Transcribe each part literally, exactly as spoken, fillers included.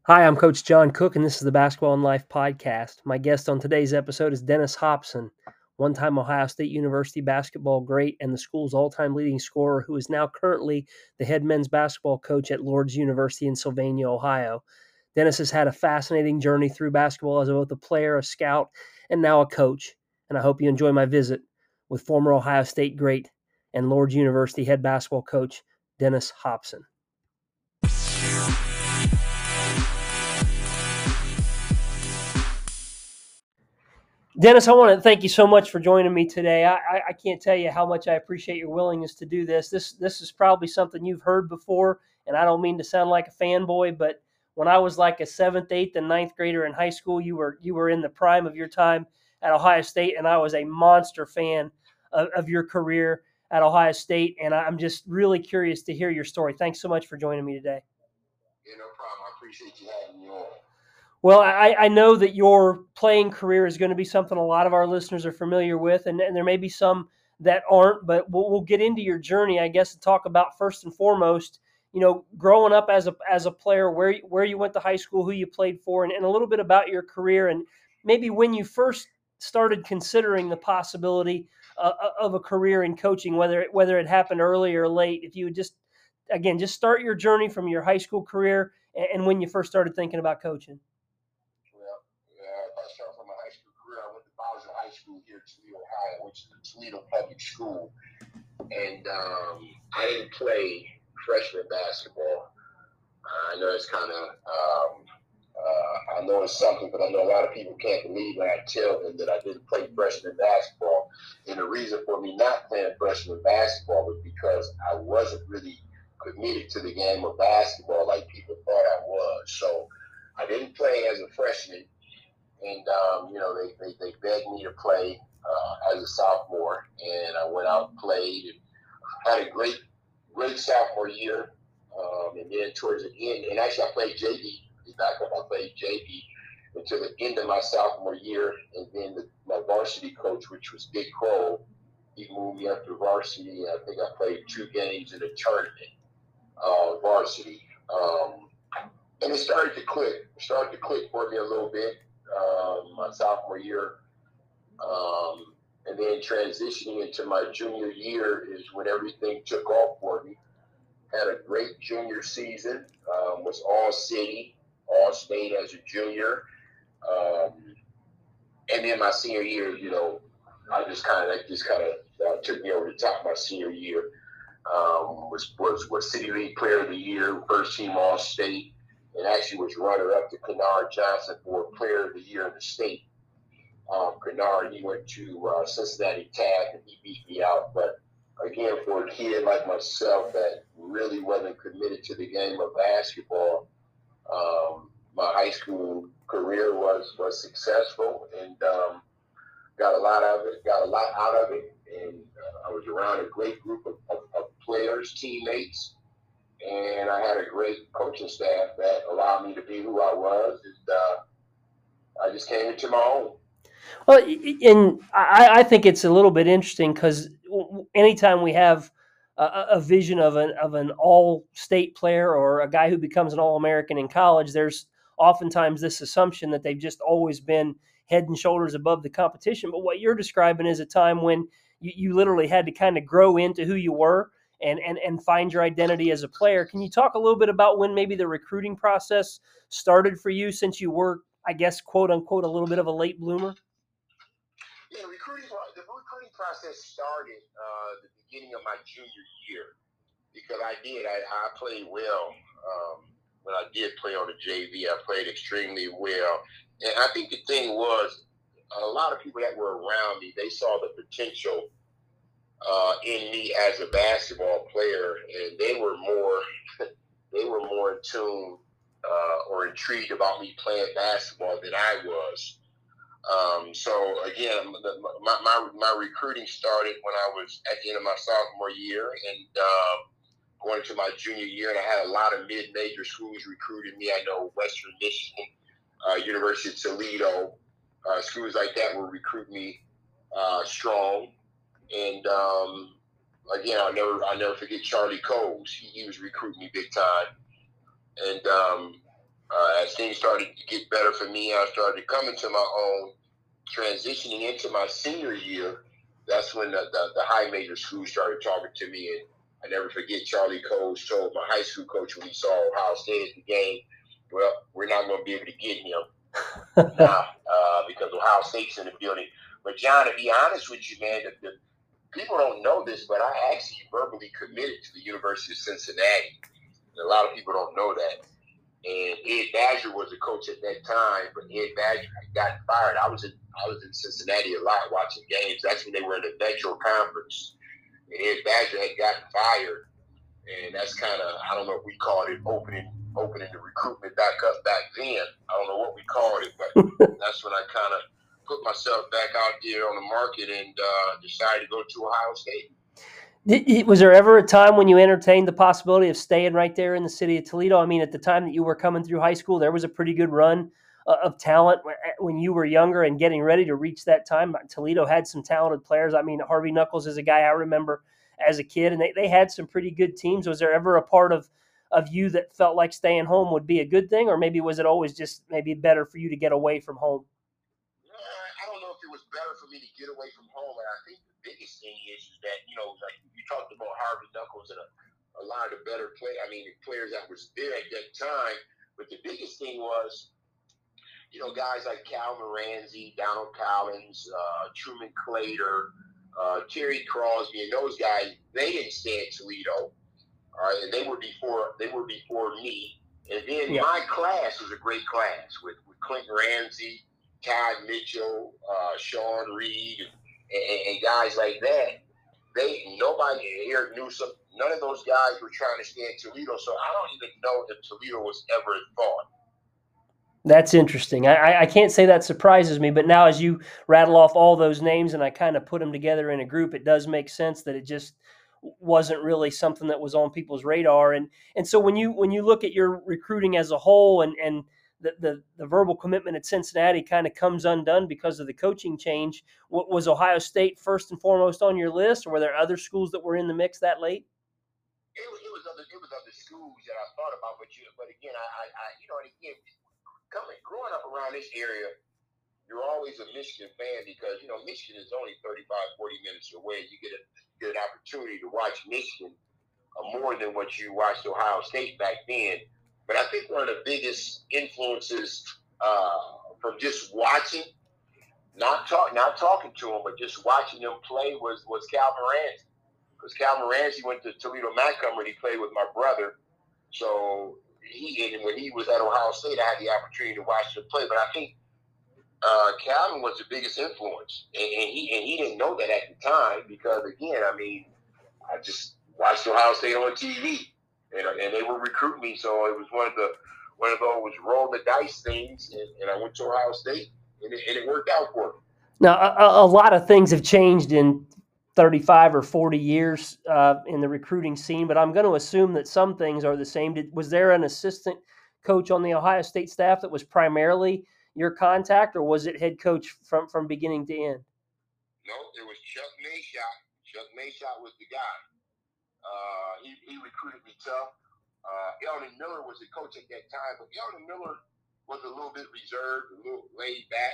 Hi, I'm Coach John Cook, and this is the Basketball in Life podcast. My guest on today's episode is Dennis Hopson, one-time Ohio State University basketball great and the school's all-time leading scorer, who is now currently the head men's basketball coach at Lourdes University in Sylvania, Ohio. Dennis has had a fascinating journey through basketball as both a player, a scout, and now a coach, and I hope you enjoy my visit with former Ohio State great and Lourdes University head basketball coach, Dennis Hopson. Dennis, I want to thank you so much for joining me today. I, I, I can't tell you how much I appreciate your willingness to do this. This this is probably something you've heard before, and I don't mean to sound like a fanboy, but when I was like a seventh, eighth, and ninth grader in high school, you were you were in the prime of your time at Ohio State, and I was a monster fan of, of your career at Ohio State, and I'm just really curious to hear your story. Thanks so much for joining me today. Yeah, no problem. I appreciate you having me on. Well, I, I know that your playing career is going to be something a lot of our listeners are familiar with, and, and there may be some that aren't, but we'll, we'll get into your journey, I guess, to talk about first and foremost, you know, growing up as a as a player, where where you went to high school, who you played for, and, and a little bit about your career, and maybe when you first started considering the possibility uh, of a career in coaching, whether it, whether it happened early or late. If you would just, again, just start your journey from your high school career and, and when you first started thinking about coaching. Well, uh, if I start from my high school career, I went to Bowser High School here in Toledo, Ohio, which is a Toledo public school. And um, I didn't play freshman basketball. I know it's kind of, um, uh, I know it's something, but I know a lot of people can't believe when I tell them that I didn't play freshman basketball. And the reason for me not playing freshman basketball was because I wasn't really committed to the game of basketball like people thought I was. So I didn't play as a freshman, and um, you know they, they, they begged me to play uh, as a sophomore, and I went out and played and had a great great sophomore year, um, and then towards the end, and actually I played J V. Back up, I played J V until the end of my sophomore year, and then the, my varsity coach, which was Big Crow, he moved me up to varsity, and I think I played two games in a tournament, uh, varsity. Um, and it started to click. It started to click for me a little bit um, my sophomore year. Um, and then transitioning into my junior year is when everything took off for me. Had a great junior season, um, was all city, all state as a junior. Um, and then my senior year, you know, I just kind of, that just kind of uh, took me over the top my senior year. Um, was, was, was City League Player of the Year, first team all state, and actually was runner up to Kennard Johnson for Player of the Year in the state. Um, Kennard, he went to uh, Cincinnati Tag and he beat me out. But again, for a kid like myself that really wasn't committed to the game of basketball, um, my high school career was was successful and um, got a lot of it, got a lot out of it. And uh, I was around a great group of, of, of players, teammates, and I had a great coaching staff that allowed me to be who I was. And uh, I just came into my own. Well, and I, I think it's a little bit interesting because anytime we have a, a vision of an of an all-state player or a guy who becomes an All-American in college, there's oftentimes this assumption that they've just always been head and shoulders above the competition. But what you're describing is a time when you, you literally had to kind of grow into who you were and, and, and find your identity as a player. Can you talk a little bit about when maybe the recruiting process started for you, since you were, I guess, quote unquote, a little bit of a late bloomer? Yeah, recruiting. The recruiting process started uh, the beginning of my junior year because I did. I, I played well um, when I did play on the J V. I played extremely well, and I think the thing was a lot of people that were around me. They saw the potential uh, in me as a basketball player, and they were more. They were more in tune uh, or intrigued about me playing basketball than I was. Um, so again, my, my my recruiting started when I was at the end of my sophomore year and uh, going into my junior year, and I had a lot of mid-major schools recruiting me. I know Western Michigan, uh, University of Toledo, uh, schools like that will recruit me uh, strong. And um, again, I'll never I'll never forget Charlie Coles. He, he was recruiting me big time, and um, Uh, as things started to get better for me, I started coming to my own, transitioning into my senior year. That's when the, the, the high major schools started talking to me. And I never forget Charlie Coles told my high school coach when he saw Ohio State at the game, well, we're not going to be able to get him now uh, because Ohio State's in the building. But, John, to be honest with you, man, the, the, people don't know this, but I actually verbally committed to the University of Cincinnati. And a lot of people don't know that. And Ed Badger was the coach at that time, but Ed Badger had gotten fired. I was in I was in Cincinnati a lot watching games. That's when they were in the Metro Conference. And Ed Badger had gotten fired. And that's kind of, I don't know if we called it opening opening the recruitment back up back then. I don't know what we called it, but that's when I kind of put myself back out there on the market and uh, decided to go to Ohio State. Was there ever a time when you entertained the possibility of staying right there in the city of Toledo? I mean, at the time that you were coming through high school, there was a pretty good run uh, of talent when you were younger and getting ready to reach that time. Toledo had some talented players. I mean, Harvey Knuckles is a guy I remember as a kid, and they, they had some pretty good teams. Was there ever a part of, of you that felt like staying home would be a good thing, or maybe was it always just maybe better for you to get away from home? I don't know if it was better for me to get away from home, and I think the biggest thing is, is that, you know, like you talked about Harvey Knuckles and a, a lot of the better play. I mean, the players that was there at that time. But the biggest thing was, you know, guys like Calvin Ramsey, Donald Collins, uh, Truman Claytor, uh, Terry Crosby, and those guys. They didn't stay at Toledo. All right, and they were before they were before me. And then yeah. my class was a great class with, with Clinton Ramsey, Todd Mitchell, uh, Sean Reed, and, and, and guys like that. They nobody, Eric Newsom, none of those guys were trying to stay in Toledo. So I don't even know if Toledo was ever a thought. That's interesting. I, I can't say that surprises me, but now as you rattle off all those names and I kind of put them together in a group, it does make sense that it just wasn't really something that was on people's radar. And and so when you when you look at your recruiting as a whole and and the the, the verbal commitment at Cincinnati kind of comes undone because of the coaching change, what, was Ohio State first and foremost on your list, or were there other schools that were in the mix that late? It, it was other it was other schools that I thought about, but you but again I, I, I you know and again. Coming, growing up around this area, you're always a Michigan fan because, you know, Michigan is only thirty-five, forty minutes away. You get, a, get an opportunity to watch Michigan uh, more than what you watched Ohio State back then. But I think one of the biggest influences uh, from just watching, not, talk, not talking to them, but just watching them play was, was Calvin Ramsey. Because Calvin Ramsey went to Toledo Montgomery. He played with my brother. So... He and when he was at Ohio State, I had the opportunity to watch him play. But I think uh, Calvin was the biggest influence, and, and he and he didn't know that at the time because, again, I mean, I just watched Ohio State on T V, and and they were recruiting me, so it was one of the one of those roll the dice things, and, and I went to Ohio State, and it, and it worked out for me. Now, a, a lot of things have changed in thirty-five or forty years uh, in the recruiting scene, but I'm going to assume that some things are the same. Did, was there an assistant coach on the Ohio State staff that was primarily your contact, or was it head coach from, from beginning to end? No, it was Chuck Mayshot. Chuck Mayshot was the guy. Uh, he, he recruited me tough. Uh, Eldon Miller was the coach at that time, but Eldon Miller was a little bit reserved, a little laid back.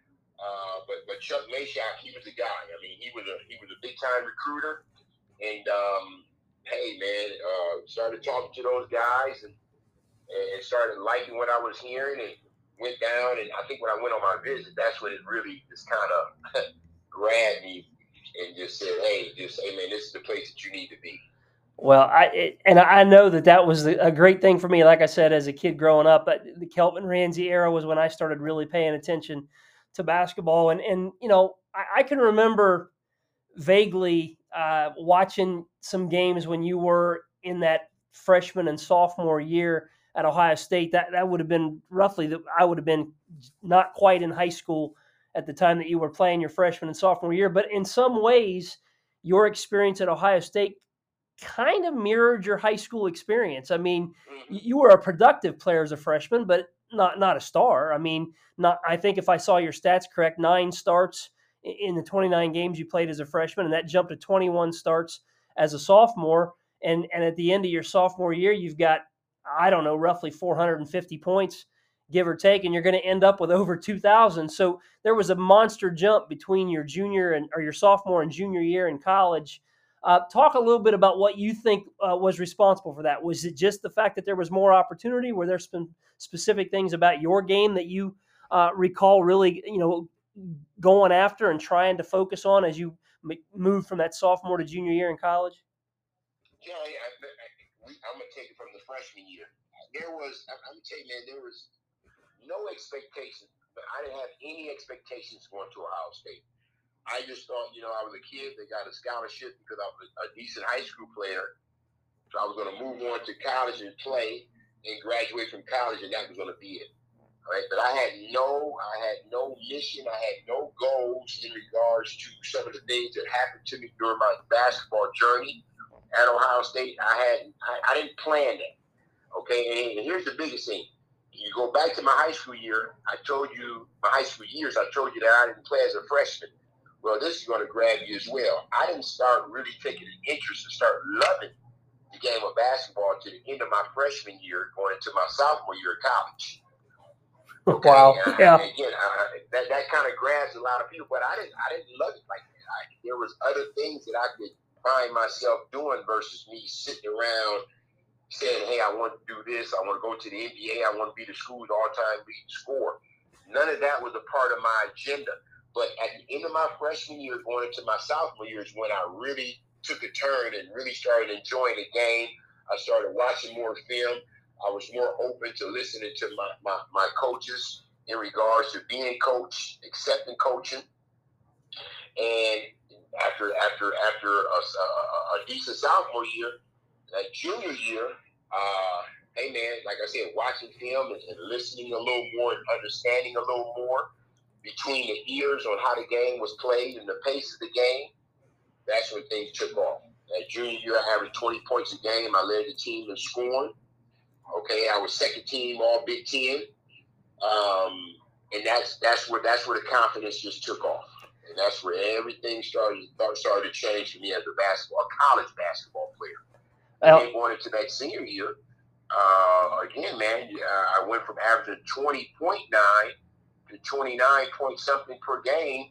Uh, but but Chuck Mayshot, he was the guy. I mean, he was a he was a big time recruiter, and um, hey man, uh, started talking to those guys and and started liking what I was hearing, and went down. And I think when I went on my visit, that's when it really just kind of grabbed me and just said, hey, just hey man, this is the place that you need to be. Well, I it, and I know that that was a great thing for me. Like I said, as a kid growing up, the Kelvin Ramsey era was when I started really paying attention to basketball. And, and you know, I, I can remember vaguely uh, watching some games when you were in that freshman and sophomore year at Ohio State. That that would have been roughly, the, I would have been not quite in high school at the time that you were playing your freshman and sophomore year. But in some ways, your experience at Ohio State kind of mirrored your high school experience. I mean, you were a productive player as a freshman, but not not a star. I mean, not. I think if I saw your stats correct, nine starts in the twenty-nine games you played as a freshman, and that jumped to twenty-one starts as a sophomore. And and at the end of your sophomore year, you've got I don't know, roughly four hundred fifty points, give or take, and you're going to end up with over two thousand. So there was a monster jump between your junior and or your sophomore and junior year in college. Uh, talk a little bit about what you think uh, was responsible for that. Was it just the fact that there was more opportunity? Were there some specific things about your game that you uh, recall really, you know, going after and trying to focus on as you moved from that sophomore to junior year in college? Yeah, I, I, I, I'm gonna take it from the freshman year. There was, I'm gonna tell you, man, there was no expectations. But I didn't have any expectations going to Ohio State. I just thought, you know, I was a kid that got a scholarship because I was a decent high school player. So I was going to move on to college and play and graduate from college, and that was going to be it. Right? But I had no, I had no mission. I had no goals in regards to some of the things that happened to me during my basketball journey at Ohio State. I had, I, I didn't plan that. Okay, and here's the biggest thing. You go back to my high school year, I told you, my high school years, I told you that I didn't play as a freshman. Well, this is going to grab you as well. I didn't start really taking an interest and start loving the game of basketball to the end of my freshman year, going into my sophomore year of college. Okay? Wow. And yeah. I, again, I, that, that kind of grabs a lot of people, but I didn't, I didn't love it like that. I, there was other things that I could find myself doing versus me sitting around saying, hey, I want to do this, I want to go to the N B A, I want to be the school's all-time leading scorer. None of that was a part of my agenda. But at the end of my freshman year, going into my sophomore year is when I really took a turn and really started enjoying the game. I started watching more film. I was more open to listening to my, my, my coaches in regards to being coached, accepting coaching. And after after after a, a, a decent sophomore year, that junior year, uh, hey man, like I said, watching film and, and listening a little more and understanding a little more between the ears on how the game was played and the pace of the game, that's when things took off. That junior year, I averaged twenty points a game. I led the team in scoring. Okay, I was second team All Big Ten, um, and that's that's where that's where the confidence just took off. And that's where everything started started to change for me as a basketball, college basketball player. And then going into that senior year, uh, again, man, uh, I went from averaging twenty point nine to twenty-nine point something per game.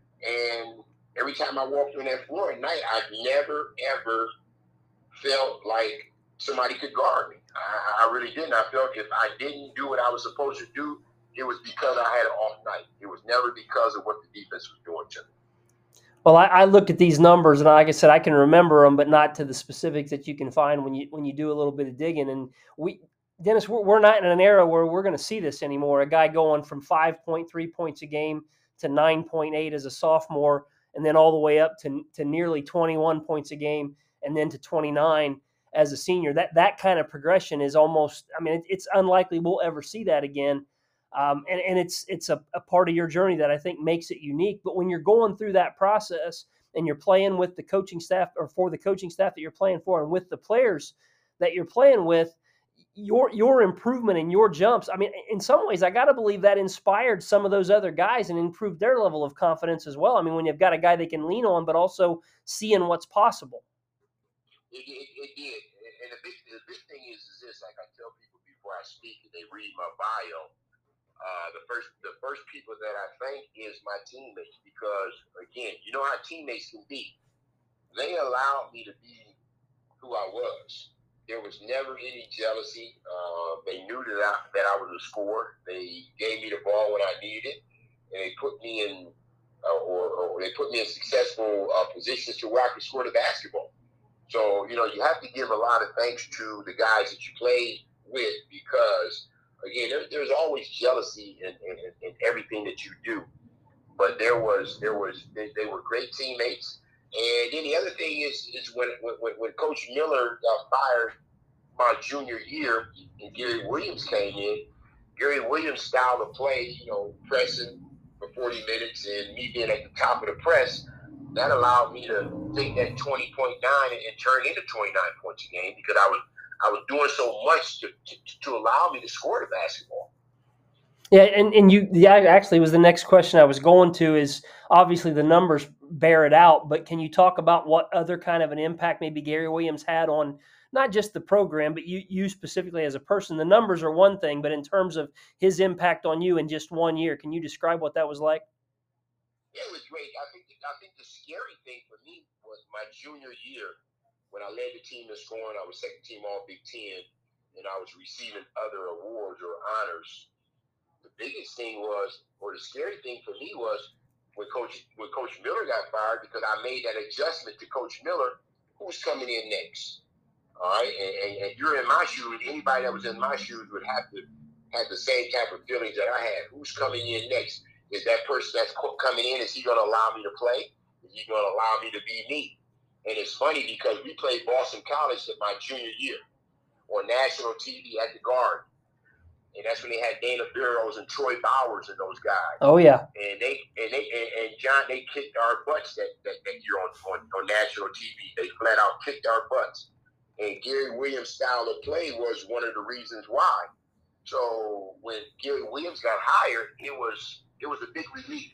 And every time I walked on that floor at night, I never, ever felt like somebody could guard me. I, I really didn't. I felt if I didn't do what I was supposed to do, it was because I had an off night. It was never because of what the defense was doing to me. Well, I, I look at these numbers, and like I said, I can remember them, but not to the specifics that you can find when you when you do a little bit of digging. And we, Dennis, we're, we're not in an era where we're going to see this anymore. A guy going from five point three points a game to nine point eight as a sophomore, and then all the way up to to nearly twenty-one points a game, and then to twenty-nine as a senior. That that kind of progression is almost, I mean, it, it's unlikely we'll ever see that again. Um, and, and it's it's a, a part of your journey that I think makes it unique. But when you're going through that process and you're playing with the coaching staff or for the coaching staff that you're playing for and with the players that you're playing with, your your improvement and your jumps, I mean, in some ways, I got to believe that inspired some of those other guys and improved their level of confidence as well. I mean, when you've got a guy they can lean on, but also seeing what's possible. It, it, it did. And the big, the big thing is, is this, like I tell people before I speak and they read my bio, Uh, the first the first people that I thank is my teammates because, again, you know how teammates can be. They allowed me to be who I was. There was never any jealousy. Uh, they knew that I, that I was a scorer. They gave me the ball when I needed it, and they put me in uh, or, or they put me in successful uh, positions to where I could score the basketball. So, you know, you have to give a lot of thanks to the guys that you played with because, again, there, there's always jealousy in, in, in everything that you do, but there was there was they, they were great teammates. And then the other thing is is when when, when Coach Miller got fired my junior year and Gary Williams came in, Gary Williams' style of play, you know, pressing for forty minutes and me being at the top of the press, that allowed me to take that twenty point nine and, and turn into twenty-nine points a game because I was I was doing so much to, to, to allow me to score the basketball. Yeah, and, and you yeah, actually was the next question I was going to is obviously the numbers bear it out, but can you talk about what other kind of an impact maybe Gary Williams had on not just the program, but you, you specifically as a person. The numbers are one thing, but in terms of his impact on you in just one year, can you describe what that was like? Yeah, it was great. I think I think the scary thing for me was my junior year when I led the team in scoring. I was second team All Big Ten, and I was receiving other awards or honors. The biggest thing was, or the scary thing for me was when Coach when Coach Miller got fired, because I made that adjustment to Coach Miller, who's coming in next. All right, and, and, and you're in my shoes. Anybody that was in my shoes would have to have the same type of feelings that I had. Who's coming in next? Is that person that's coming in, is he going to allow me to play? Is he going to allow me to be me? And it's funny because we played Boston College in my junior year on national T V at the Garden. And that's when they had Dana Barrows and Troy Bowers and those guys. Oh yeah. And they and they and, and John, they kicked our butts that, that, that year on, on, on national T V. They flat out kicked our butts. And Gary Williams' style of play was one of the reasons why. So when Gary Williams got hired, it was it was a big relief.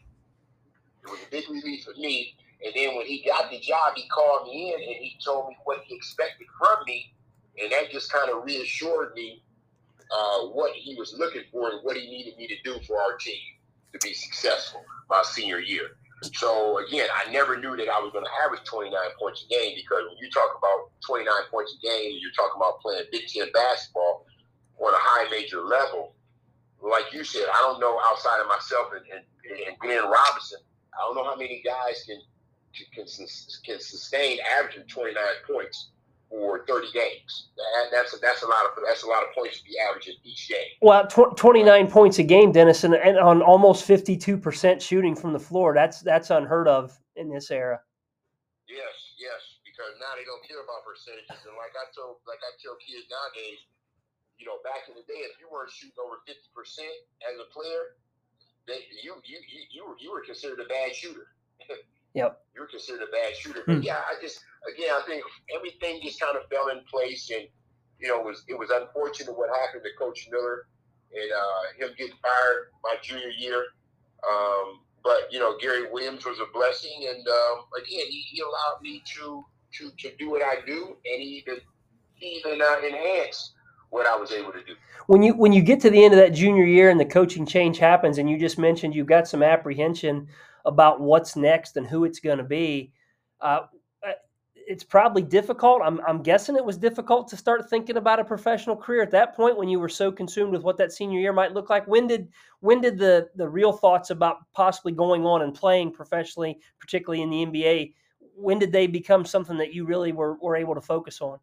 It was a big relief for me. And then when he got the job, he called me in and he told me what he expected from me. And that just kind of reassured me uh, what he was looking for and what he needed me to do for our team to be successful my senior year. So, again, I never knew that I was going to average twenty-nine points a game, because when you talk about twenty-nine points a game, you're talking about playing Big Ten basketball on a high major level. Like you said, I don't know outside of myself and, and, and Glenn Robinson, I don't know how many guys can can, can sustain averaging twenty-nine points for thirty games. That, that's a, that's a lot of that's a lot of points to be averaging each game. Well, tw- twenty-nine points a game, Dennis, and, and on almost fifty-two percent shooting from the floor. That's that's unheard of in this era. Yes, yes, because now they don't care about percentages. And like I told, like I tell kids nowadays, you know, back in the day, if you weren't shooting over fifty percent as a player, they, you you you you were, you were considered a bad shooter. Yep. You were considered a bad shooter. But yeah, I just again, I think everything just kind of fell in place, and you know, it was it was unfortunate what happened to Coach Miller and uh, him getting fired my junior year. Um, but you know, Gary Williams was a blessing, and um, again, he, he allowed me to to to do what I do, and he even he even uh, enhanced what I was able to do. When you when you get to the end of that junior year and the coaching change happens, and you just mentioned you've got some apprehension about what's next and who it's going to be, uh, it's probably difficult. I'm I'm guessing it was difficult to start thinking about a professional career at that point when you were so consumed with what that senior year might look like. When did when did the the real thoughts about possibly going on and playing professionally, particularly in the N B A, when did they become something that you really were, were able to focus on?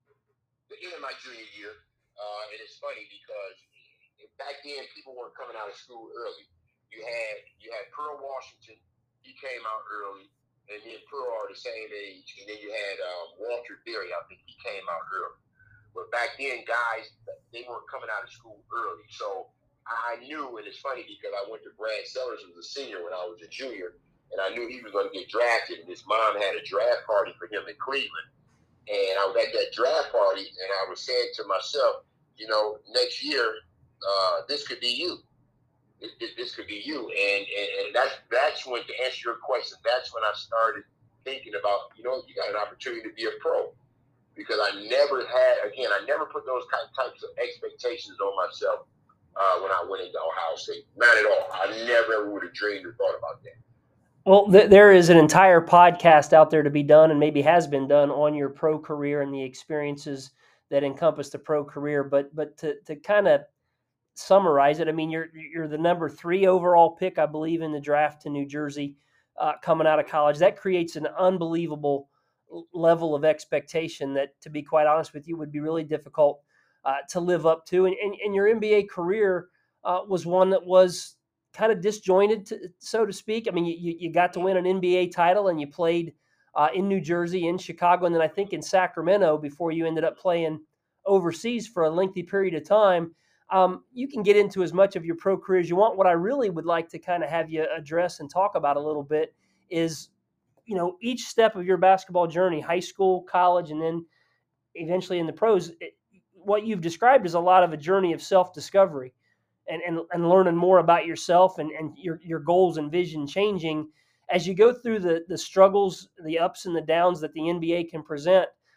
In my junior year, uh, and it's funny because back then people weren't coming out of school early. You had you had Pearl Washington, he came out early, and then Pearl are the same age, and then you had um, Walter Berry, I think he came out early. But back then, guys, they weren't coming out of school early. So I knew, and it's funny because I went to Brad Sellers as a senior when I was a junior, and I knew he was going to get drafted, and his mom had a draft party for him in Cleveland. And I was at that draft party, and I was saying to myself, you know, next year, uh, this could be you. This, this, this could be you. And, and, and that's that's when, to answer your question, that's when I started thinking about, you know, you got an opportunity to be a pro. Because I never had, again, I never put those kind of types of expectations on myself uh, when I went into Ohio State. Not at all. I never ever would have dreamed or thought about that. Well, th- there is an entire podcast out there to be done, and maybe has been done, on your pro career and the experiences that encompass the pro career. But but to to kind of summarize it, I mean, you're you're the number three overall pick, I believe, in the draft to New Jersey, uh, coming out of college. That creates an unbelievable level of expectation that, to be quite honest with you, would be really difficult uh, to live up to. And, and, and your N B A career uh, was one that was kind of disjointed, to, so to speak. I mean, you, you got to win an N B A title, and you played uh, in New Jersey, in Chicago, and then I think in Sacramento before you ended up playing overseas for a lengthy period of time. Um, you can get into as much of your pro career as you want. What I really would like to kind of have you address and talk about a little bit is, you know, each step of your basketball journey, high school, college, and then eventually in the pros. It, what you've described is a lot of a journey of self-discovery and, and, and learning more about yourself and, and your, your goals and vision changing as you go through the, the struggles, the ups and the downs that the N B A can present.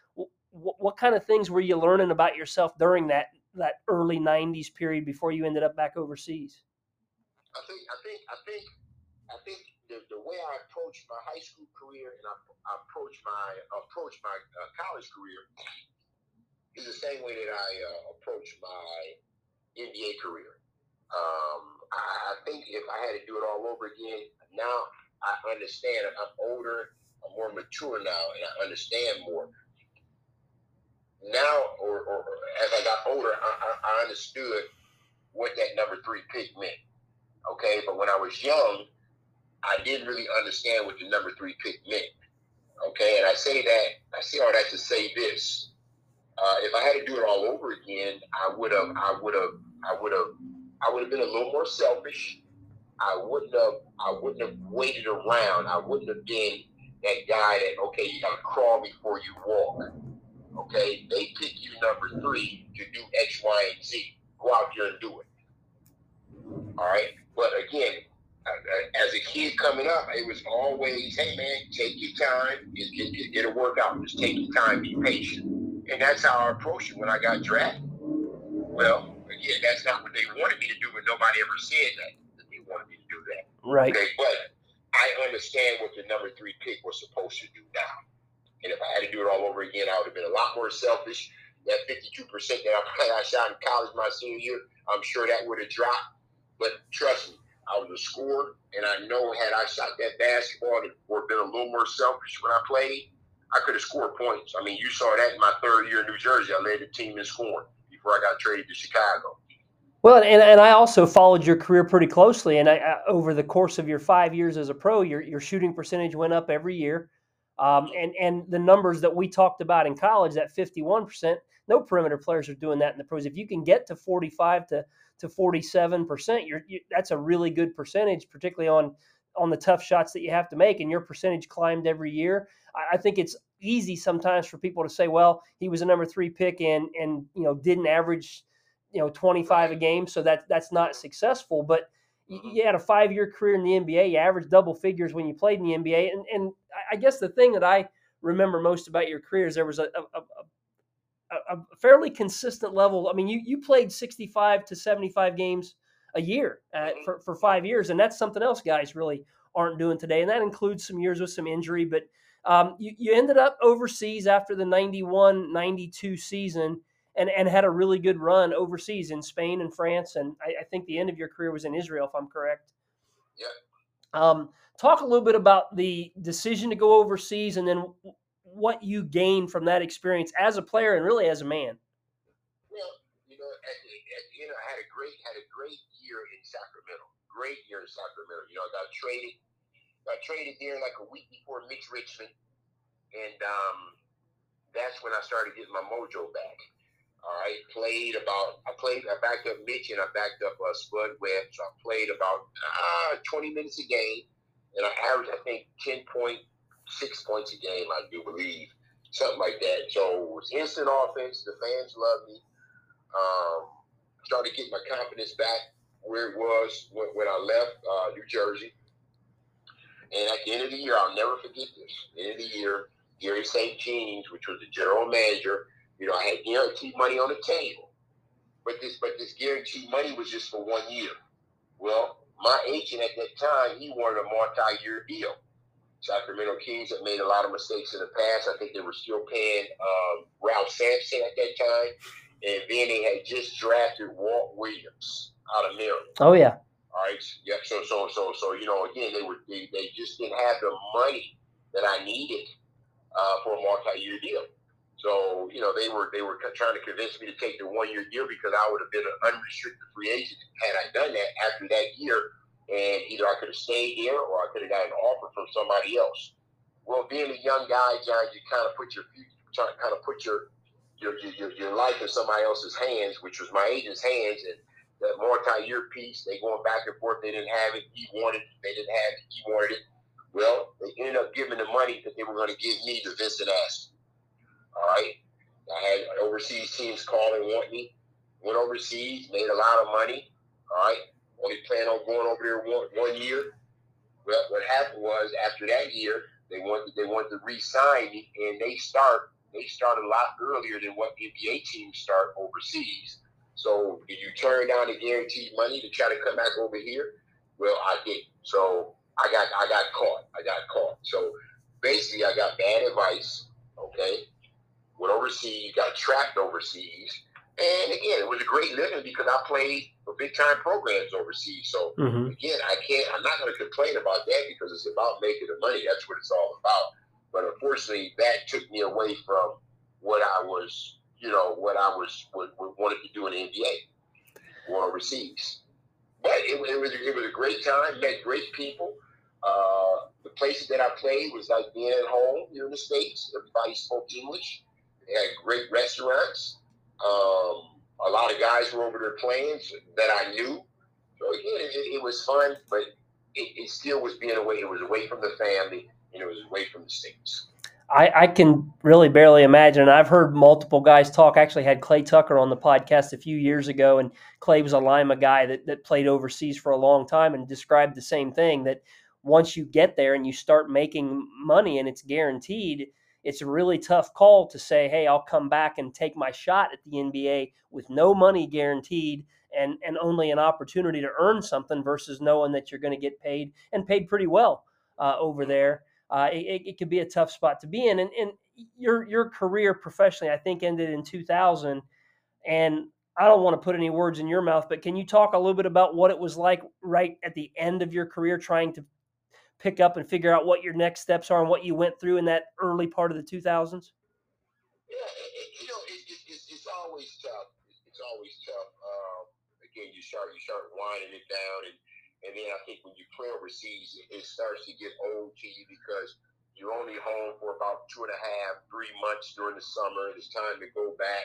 what, what kind of things were you learning about yourself during that that early nineties period before you ended up back overseas? I think I think I think I think the, the way I approached my high school career and I, I approached my approach my uh, college career is the same way that I uh, approached my N B A career. Um, I, I think if I had to do it all over again, now I understand. I'm older, I'm more mature now, and I understand more. Now, or, or as I got older, I, I, I understood what that number three pick meant. Okay, but when I was young, I didn't really understand what the number three pick meant. Okay, and I say that I say all that to say this: uh, if I had to do it all over again, I would have, I would have, I would have, I would have been a little more selfish. I wouldn't have, I wouldn't have waited around. I wouldn't have been that guy that okay, you gotta crawl before you walk. Okay, they pick you number three to do X, Y, and Z. Go out there and do it. All right, but again, as a kid coming up, it was always, hey man, take your time, just get, get, get a workout, just take your time, be patient. And that's how I approached it when I got drafted. Well, again, that's not what they wanted me to do, but nobody ever said that, that they wanted me to do that. Right. Okay, but I understand what the number three pick was supposed to do now. And if I had to do it all over again, I would have been a lot more selfish. That fifty-two percent that I, I shot in college my senior year, I'm sure that would have dropped. But trust me, I was a scorer, and I know had I shot that basketball or been a little more selfish when I played, I could have scored points. I mean, you saw that in my third year in New Jersey. I led the team in scoring before I got traded to Chicago. Well, and, and I also followed your career pretty closely, and I, I, over the course of your five years as a pro, your your shooting percentage went up every year, um, and and the numbers that we talked about in college, that fifty-one percent, no perimeter players are doing that in the pros. If you can get to forty-five to to forty-seven percent, you're you, that's a really good percentage, particularly on on the tough shots that you have to make, and your percentage climbed every year. I, I think it's easy sometimes for people to say, well, he was a number three pick and and you know didn't average, you know, twenty-five a game, so that that's not successful. But you, you had a five-year career in the N B A. You averaged double figures when you played in the N B A. And and I guess the thing that I remember most about your career is there was a, a, a, a fairly consistent level. I mean, you you played sixty-five to seventy-five games a year uh, for for five years, and that's something else guys really aren't doing today. And that includes some years with some injury. But um, you you ended up overseas after the ninety-one ninety-two season. And, and had a really good run overseas in Spain and France, and I, I think the end of your career was in Israel, if I'm correct. Yeah. Um, talk a little bit about the decision to go overseas, and then what you gained from that experience as a player and really as a man. Well, you know, at, at, you know, I had a great had a great year in Sacramento. Great year in Sacramento. You know, I got traded. Got traded there like a week before Mitch Richmond, and um, that's when I started getting my mojo back. All right, played about, I played, I backed up Mitch and I backed up uh, Spud Webb. So I played about uh, twenty minutes a game. And I averaged, I think, ten point six points a game, I do believe. Something like that. So it was instant offense. The fans loved me. Um, started getting my confidence back where it was when, when I left uh, New Jersey. And at the end of the year, I'll never forget this. At the end of the year, Gary Saint Jeans, which was the general manager, you know, I had guaranteed money on the table, but this but this guaranteed money was just for one year. Well, my agent at that time, he wanted a multi-year deal. Sacramento Kings had made a lot of mistakes in the past. I think they were still paying um, Ralph Sampson at that time, and then they had just drafted Walt Williams out of Maryland. Oh yeah. All right. Yeah. So so so so you know, again, they were they, they just didn't have the money that I needed uh, for a multi-year deal. So, you know, they were they were trying to convince me to take the one-year deal because I would have been an unrestricted free agent had I done that after that year. And either I could have stayed there or I could have got an offer from somebody else. Well, being a young guy, John, you kind of put your future, kind of put your your, your your life in somebody else's hands, which was my agent's hands. And that multi-year piece, they going back and forth. They didn't have it. He wanted it. They didn't have it. He wanted it. Well, they ended up giving the money that they were going to give me to Vincent Aston. All right. I had overseas teams call and want me. Went overseas, made a lot of money. All right. Only plan on going over there one, one year. Well, what happened was after that year, they wanted they wanted to re-sign me, and they start they start a lot earlier than what N B A teams start overseas. So did you turn down the guaranteed money to try to come back over here? Well, I didn't. So I got I got caught. I got caught. So basically, I got bad advice. Okay, went overseas, got trapped overseas, and again, it was a great living because I played for big time programs overseas. So mm-hmm. again, I can't. I'm not going to complain about that because it's about making the money. That's what it's all about. But unfortunately, that took me away from what I was, you know, what I was what, what wanted to do in the N B A, going overseas. But it, it was it was a great time. Met great people. Uh, the places that I played was like being at home here in the States. Everybody spoke English. They had great restaurants. Um, a lot of guys were over there playing that I knew. So again, it, it was fun, but it, it still was being away. It was away from the family. And it was away from the States. I, I can really barely imagine. I've heard multiple guys talk. I actually had Clay Tucker on the podcast a few years ago, and Clay was a Lima guy that, that played overseas for a long time and described the same thing, that once you get there and you start making money and it's guaranteed, it's a really tough call to say, hey, I'll come back and take my shot at the N B A with no money guaranteed and, and only an opportunity to earn something versus knowing that you're going to get paid and paid pretty well uh, over there. Uh, it, it could be a tough spot to be in. And, and your your career professionally, I think, ended in two thousand. And I don't want to put any words in your mouth, but can you talk a little bit about what it was like right at the end of your career, trying to pick up and figure out what your next steps are and what you went through in that early part of the two thousands? Yeah, it, you know, it, it, it's, it's always tough. It's always tough. Um, again, you start you start winding it down, and And then I think when you play overseas, it starts to get old to you because you're only home for about two and a half, three months during the summer. It's time to go back.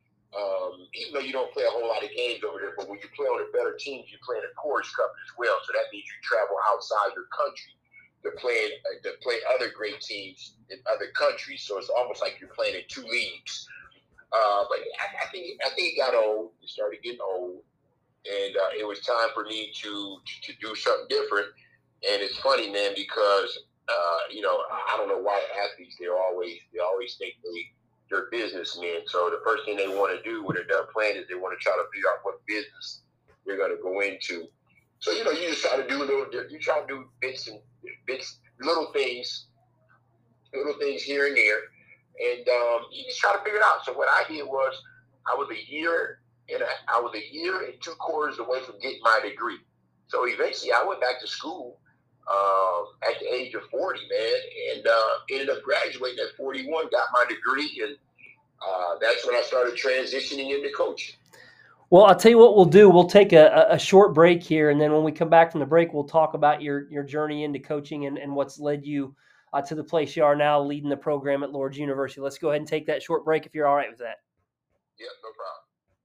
Um, even though you don't play a whole lot of games over there, but when you play on the better teams, you play in a Coors Cup as well. So that means you travel outside your country to play to play other great teams in other countries. So it's almost like you're playing in two leagues. Uh, but I, I think I think it got old. It started getting old. And uh, it was time for me to, to to do something different. And it's funny, man, because uh, you know I don't know why athletes they're always they always think they they're businessmen. So the first thing they want to do when they're done playing is they want to try to figure out what business they're going to go into. So you know you just try to do a little you try to do bits and bits little things, little things here and there, and um, you just try to figure it out. So what I did was I was a year. And I was a year and two quarters away from getting my degree. So eventually I went back to school um, at the age of forty, man, and uh, ended up graduating at forty-one, got my degree, and uh, that's when I started transitioning into coaching. Well, I'll tell you what we'll do. We'll take a, a short break here, and then when we come back from the break, we'll talk about your, your journey into coaching and, and what's led you uh, to the place you are now, leading the program at Lourdes University. Let's go ahead and take that short break if you're all right with that. Yeah, no problem.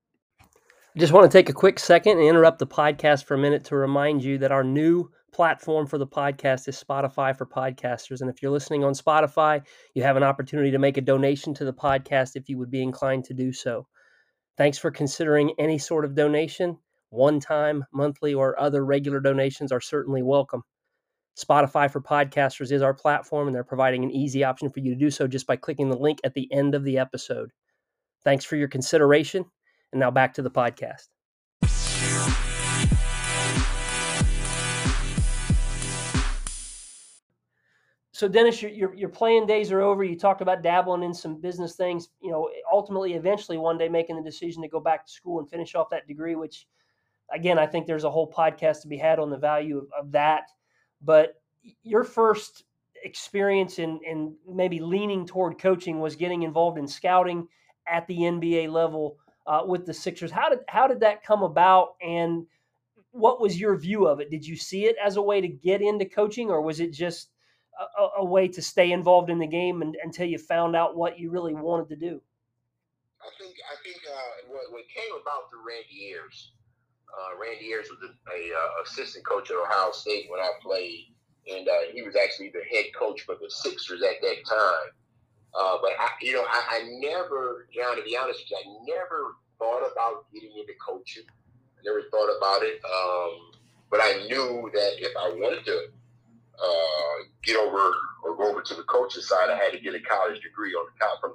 I just want to take a quick second and interrupt the podcast for a minute to remind you that our new platform for the podcast is Spotify for Podcasters. And if you're listening on Spotify, you have an opportunity to make a donation to the podcast if you would be inclined to do so. Thanks for considering any sort of donation. One-time, monthly, or other regular donations are certainly welcome. Spotify for Podcasters is our platform, and they're providing an easy option for you to do so just by clicking the link at the end of the episode. Thanks for your consideration. And now back to the podcast. So Dennis, your, your your playing days are over. You talked about dabbling in some business things. You know, ultimately, eventually, one day making the decision to go back to school and finish off that degree. Which, again, I think there's a whole podcast to be had on the value of, of that. But your first experience in in maybe leaning toward coaching was getting involved in scouting at the N B A level. Uh, with the Sixers. How did how did that come about, and what was your view of it? Did you see it as a way to get into coaching, or was it just a, a way to stay involved in the game and, until you found out what you really wanted to do? I think I think uh, what, what came about through Randy Ayers. Uh, Randy Ayers was a, a uh, assistant coach at Ohio State when I played, and uh, he was actually the head coach for the Sixers at that time. Uh, but, I, you know, I, I never, John, to be honest with you, I never thought about getting into coaching. I never thought about it. Um, but I knew that if I wanted to uh, get over or go over to the coaching side, I had to get a college degree on the, from, on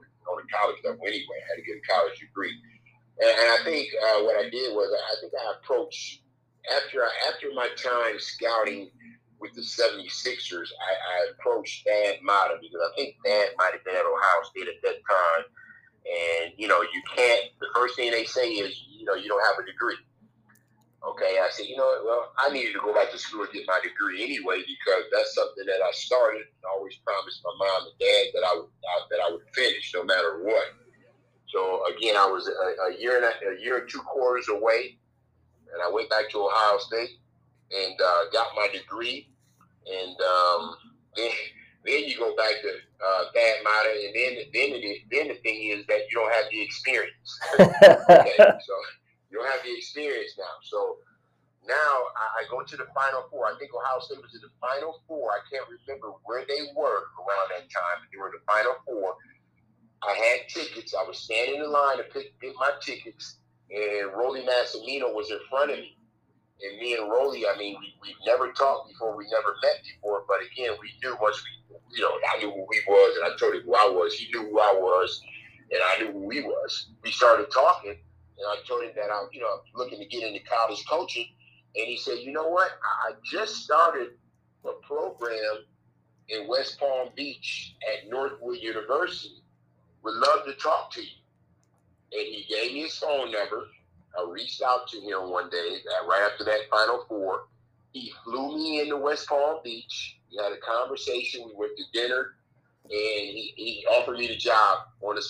the college level anyway. I had to get a college degree. And, and I think uh, what I did was I think I approached, after I, after my time scouting with the seventy-sixers, I, I approached Dan Matta because I think Dan might have been at Ohio State at that time. And, you know, you can't, the first thing they say is, you know, you don't have a degree. Okay, I said, you know what, well, I needed to go back to school and get my degree anyway because that's something that I started and I always promised my mom and dad that I would uh, that I would finish no matter what. So again, I was a, a year and a, a year and two quarters away, and I went back to Ohio State and uh, got my degree. And um, then, then you go back to uh, Thad Matta, and then then it, then the thing is that you don't have the experience. Okay, so. You don't have the experience now. So now I, I go to the Final Four. I think Ohio State was in the Final Four. I can't remember where they were around that time, but they were in the Final Four. I had tickets. I was standing in line to pick, pick my tickets, and Rollie Massimino was in front of me. And me and Rollie, I mean, we, we've never talked before. We never met before. But again, we knew once we, you know, I knew who he was, and I told him who I was. He knew who I was, and I knew who he was. We started talking. And I told him that I'm, you know, looking to get into college coaching. And he said, you know what? I just started a program in West Palm Beach at Northwood University. Would love to talk to you. And he gave me his phone number. I reached out to him one day, right after that Final Four. He flew me into West Palm Beach. We had a conversation. We went to dinner. And he, he offered me the job on the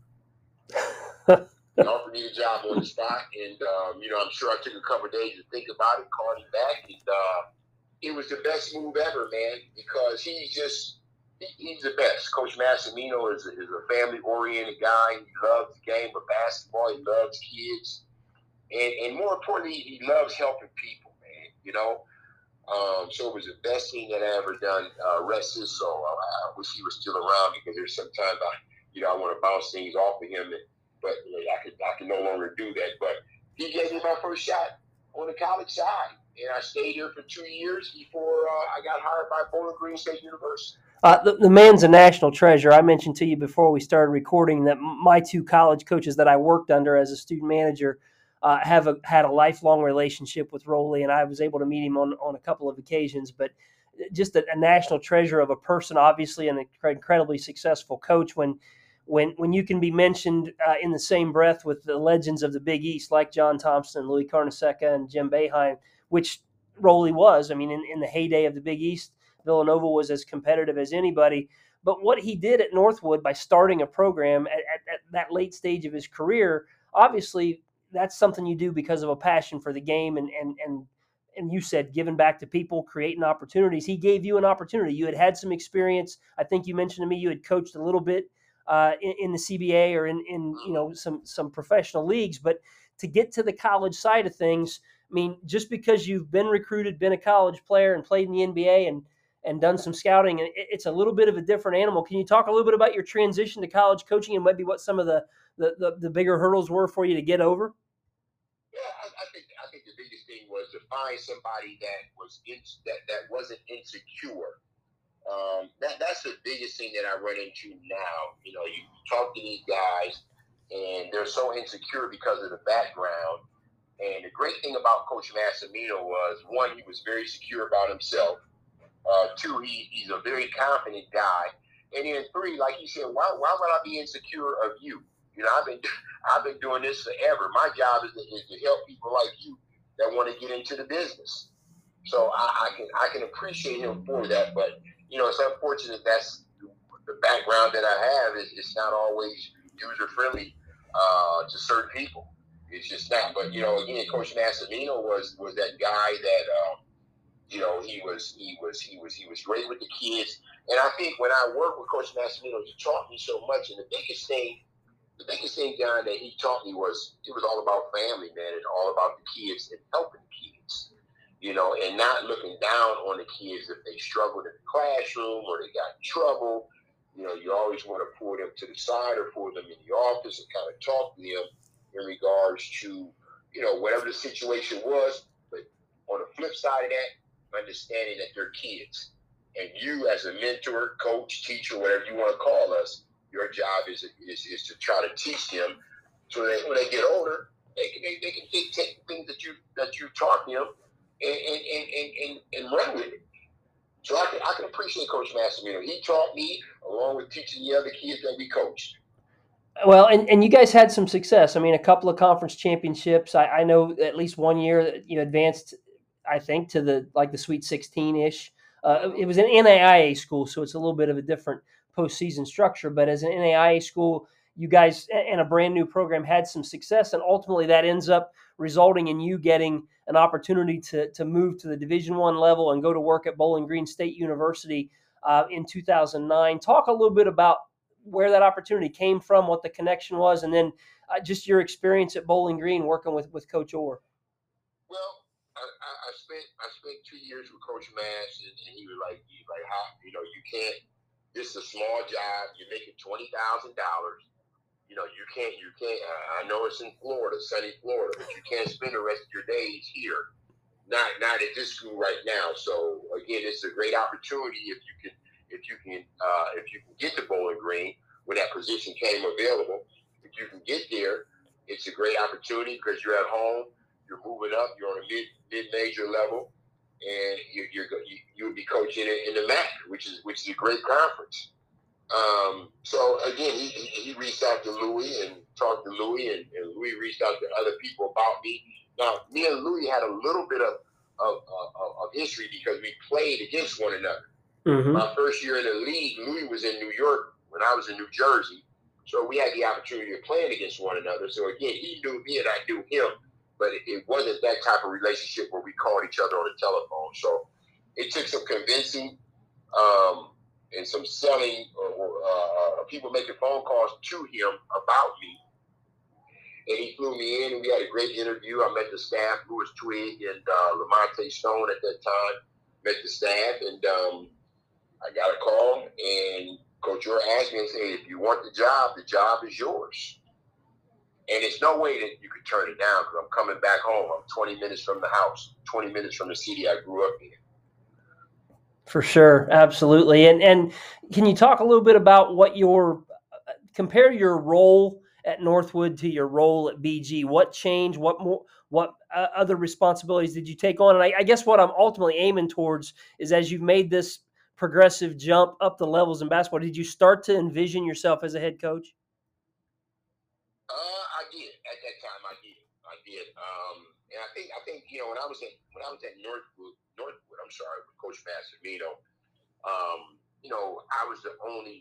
spot. He offered me the job on the spot, and um, you know, I'm sure I took a couple of days to think about it, called him back, and uh, it was the best move ever, man, because he's just, he, he's the best. Coach Massimino is a, is a family-oriented guy. He loves the game of basketball. He loves kids, and, and more importantly, he loves helping people, man, you know. Um, so it was the best thing that I ever done. Uh, rest his soul. I, I wish he was still around because there's sometimes I, you know, I want to bounce things off of him, and, but you know, I could I can no longer do that. But he gave me my first shot on the college side, and I stayed here for two years before uh, I got hired by Bowling Green State University. Uh, the, the man's a national treasure. I mentioned to you before we started recording that my two college coaches that I worked under as a student manager uh, have a, had a lifelong relationship with Rollie, and I was able to meet him on, on a couple of occasions. But just a, a national treasure of a person, obviously, and an incredibly successful coach. When When when you can be mentioned uh, in the same breath with the legends of the Big East like John Thompson, Louis Carnesecca, and Jim Boeheim, which Rollie was. I mean, in, in the heyday of the Big East, Villanova was as competitive as anybody. But what he did at Northwood by starting a program at, at, at that late stage of his career, obviously that's something you do because of a passion for the game and and and and you said giving back to people, creating opportunities. He gave you an opportunity. You had had some experience. I think you mentioned to me you had coached a little bit Uh, in, in the C B A or in, in you know some some professional leagues, but to get to the college side of things, I mean, just because you've been recruited, been a college player, and played in the N B A and and done some scouting, it, it's a little bit of a different animal. Can you talk a little bit about your transition to college coaching and maybe what some of the the, the, the bigger hurdles were for you to get over? Yeah, I, I think I think the biggest thing was to find somebody that was in, that that wasn't insecure. Um, that that's the biggest thing that I run into now. You know, you talk to these guys, and they're so insecure because of the background. And the great thing about Coach Massimino was, one, he was very secure about himself. Uh, two, he, he's a very confident guy. And then three, like he said, why why would I be insecure of you? You know, I've been I've been doing this forever. My job is to, is to help people like you that want to get into the business. So I, I can I can appreciate him for that, but you know, it's unfortunate that's the background that I have is it's not always user friendly uh, to certain people. It's just not. But you know, again, Coach Massimino was was that guy that um, you know he was he was he was he was great with the kids. And I think when I worked with Coach Massimino, he taught me so much. And the biggest thing, the biggest thing, John, that he taught me was it was all about family, man, and all about the kids and helping the kids. You know, and not looking down on the kids if they struggled in the classroom or they got in trouble. You know, you always want to pull them to the side or pull them in the office and kind of talk to them in regards to, you know, whatever the situation was. But on the flip side of that, understanding that they're kids. And you as a mentor, coach, teacher, whatever you want to call us, Your job is is, is to try to teach them so that when they get older, they can they, they can take, take things that you that you taught them and and, and, and, and, and run with it. So I can I can appreciate Coach Massimino. He taught me along with teaching the other kids that we coached. Well, and, and you guys had some success. I mean, a couple of conference championships. I, I know at least one year that you advanced, I think, to the like the Sweet sixteen ish. Uh, it was an N A I A school, so it's a little bit of a different postseason structure. But as an N A I A school, you guys and a brand new program had some success, and ultimately that ends up resulting in you getting an opportunity to to move to the Division One level and go to work at Bowling Green State University uh, in two thousand nine. Talk a little bit about where that opportunity came from, what the connection was, and then uh, just your experience at Bowling Green working with, with Coach Orr. Well, I, I spent I spent two years with Coach Mass, and, and he was like, he was like, how you know you can't. This is a small job. You're making twenty thousand dollars. You know you can't you can't. Uh, I know it's in Florida, sunny Florida, but you can't spend the rest of your days here. Not not at this school right now. So again, it's a great opportunity if you can. If you can, uh, if you can get to Bowling Green when that position came available, if you can get there, it's a great opportunity because you're at home, you're moving up, you're on a mid mid major level, and you, you're you you'll be coaching in, in the M A C, which is which is a great conference. Um, so again, he, he reached out to Louis and talked to Louis, and, and Louis reached out to other people about me. Now, me and Louis had a little bit of of, of, of history because we played against one another. Mm-hmm. My first year in the league, Louis was in New York when I was in New Jersey. So we had the opportunity of playing against one another. So again, he knew me and I knew him, but it, it wasn't that type of relationship where we called each other on the telephone. So it took some convincing um, and some selling, or uh, people making phone calls to him about me. And he flew me in, and we had a great interview. I met the staff, Louis Twig and uh, Lamonte Stone at that time. Met the staff, and um, I got a call, and Coach Orr asked me and said, if you want the job, the job is yours. And there's no way that you could turn it down because I'm coming back home. I'm twenty minutes from the house, twenty minutes from the city I grew up in. For sure. Absolutely. And and can you talk a little bit about what your – compare your role at Northwood to your role at B G? What changed? What more? What uh, other responsibilities did you take on? And I, I guess what I'm ultimately aiming towards is as you've made this – progressive jump up the levels in basketball, did you start to envision yourself as a head coach? Uh, I did at that time. I did. I did. Um, and I think I think you know when I was at when I was at Northwood, Northwood. I'm sorry, with Coach Massimino. Um, you know, I was the only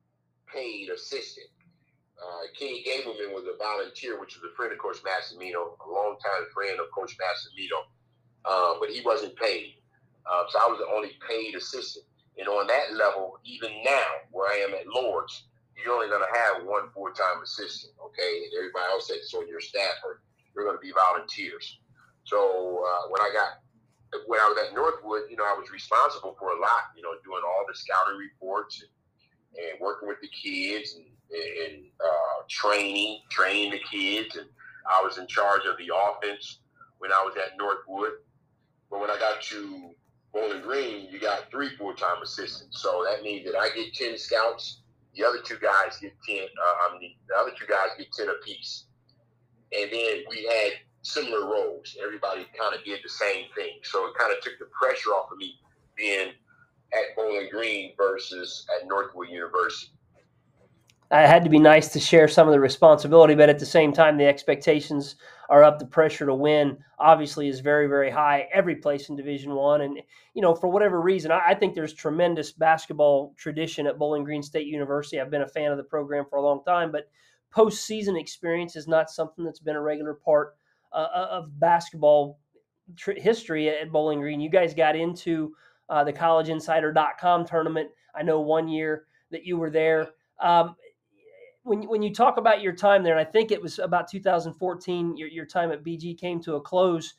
paid assistant. Uh, Kenny Gableman was a volunteer, which was a friend of Coach Massimino, a longtime friend of Coach Massimino, um, but he wasn't paid. Uh, so I was the only paid assistant. And on that level, even now, where I am at Lords, you're only going to have one full-time assistant, okay? And everybody else that's on your staff, are, you're going to be volunteers. So uh, when I got, when I was at Northwood, you know, I was responsible for a lot, you know, doing all the scouting reports and, and working with the kids and, and uh, training, training the kids. And I was in charge of the offense when I was at Northwood. But when I got to Bowling Green, you got three full-time assistants. So that means that I get ten scouts. The other two guys get ten. Uh, I mean, the other two guys get ten apiece. And then we had similar roles. Everybody kind of did the same thing. So it kind of took the pressure off of me being at Bowling Green versus at Northwood University. It had to be nice to share some of the responsibility, but at the same time, the expectations are up. The pressure to win obviously is very, very high every place in Division One. And, you know, for whatever reason, I, I think there's tremendous basketball tradition at Bowling Green State University. I've been a fan of the program for a long time, but postseason experience is not something that's been a regular part uh, of basketball tr- history at Bowling Green. You guys got into uh, the college insider dot com tournament. I know one year that you were there. Um, When when you talk about your time there, and I think it was about two thousand fourteen, your your time at B G came to a close.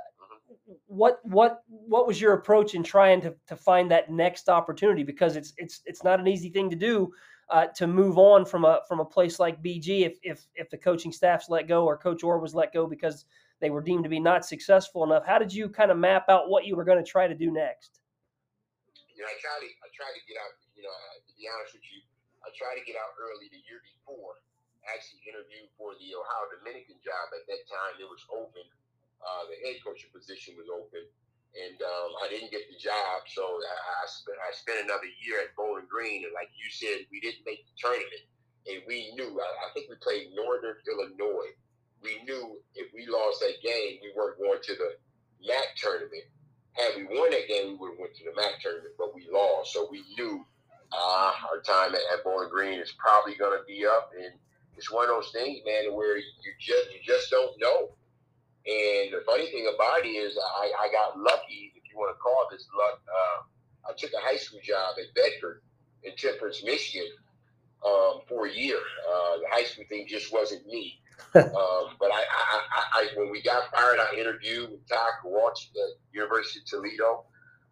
What what what was your approach in trying to, to find that next opportunity? Because it's it's it's not an easy thing to do uh, to move on from a from a place like B G if if if the coaching staff's let go or Coach Orr was let go because they were deemed to be not successful enough. How did you kind of map out what you were going to try to do next? You know, I tried to I tried to get out. You know, to be honest with you. I I tried to get out early the year before. Actually interviewed for the Ohio Dominican job at that time. It was open. Uh, the head coaching position was open, and um, I didn't get the job. So I, I spent I spent another year at Bowling Green, and like you said, we didn't make the tournament, and we knew. I, I think we played Northern Illinois. We knew if we lost that game, we weren't going to the M A C tournament. Had we won that game, we would have went to the M A C tournament, but we lost. So we knew uh, our time at, at Bowling Green is probably going to be up, and it's one of those things, man, where you just you just don't know. And the funny thing about it is I, I got lucky, if you want to call this luck. Uh, I took a high school job at Bedford in Temperance, Michigan um, for a year. Uh, the high school thing just wasn't me. um, but I, I, I, I, when we got fired, I interviewed with Todd Kowalczyk at University of Toledo.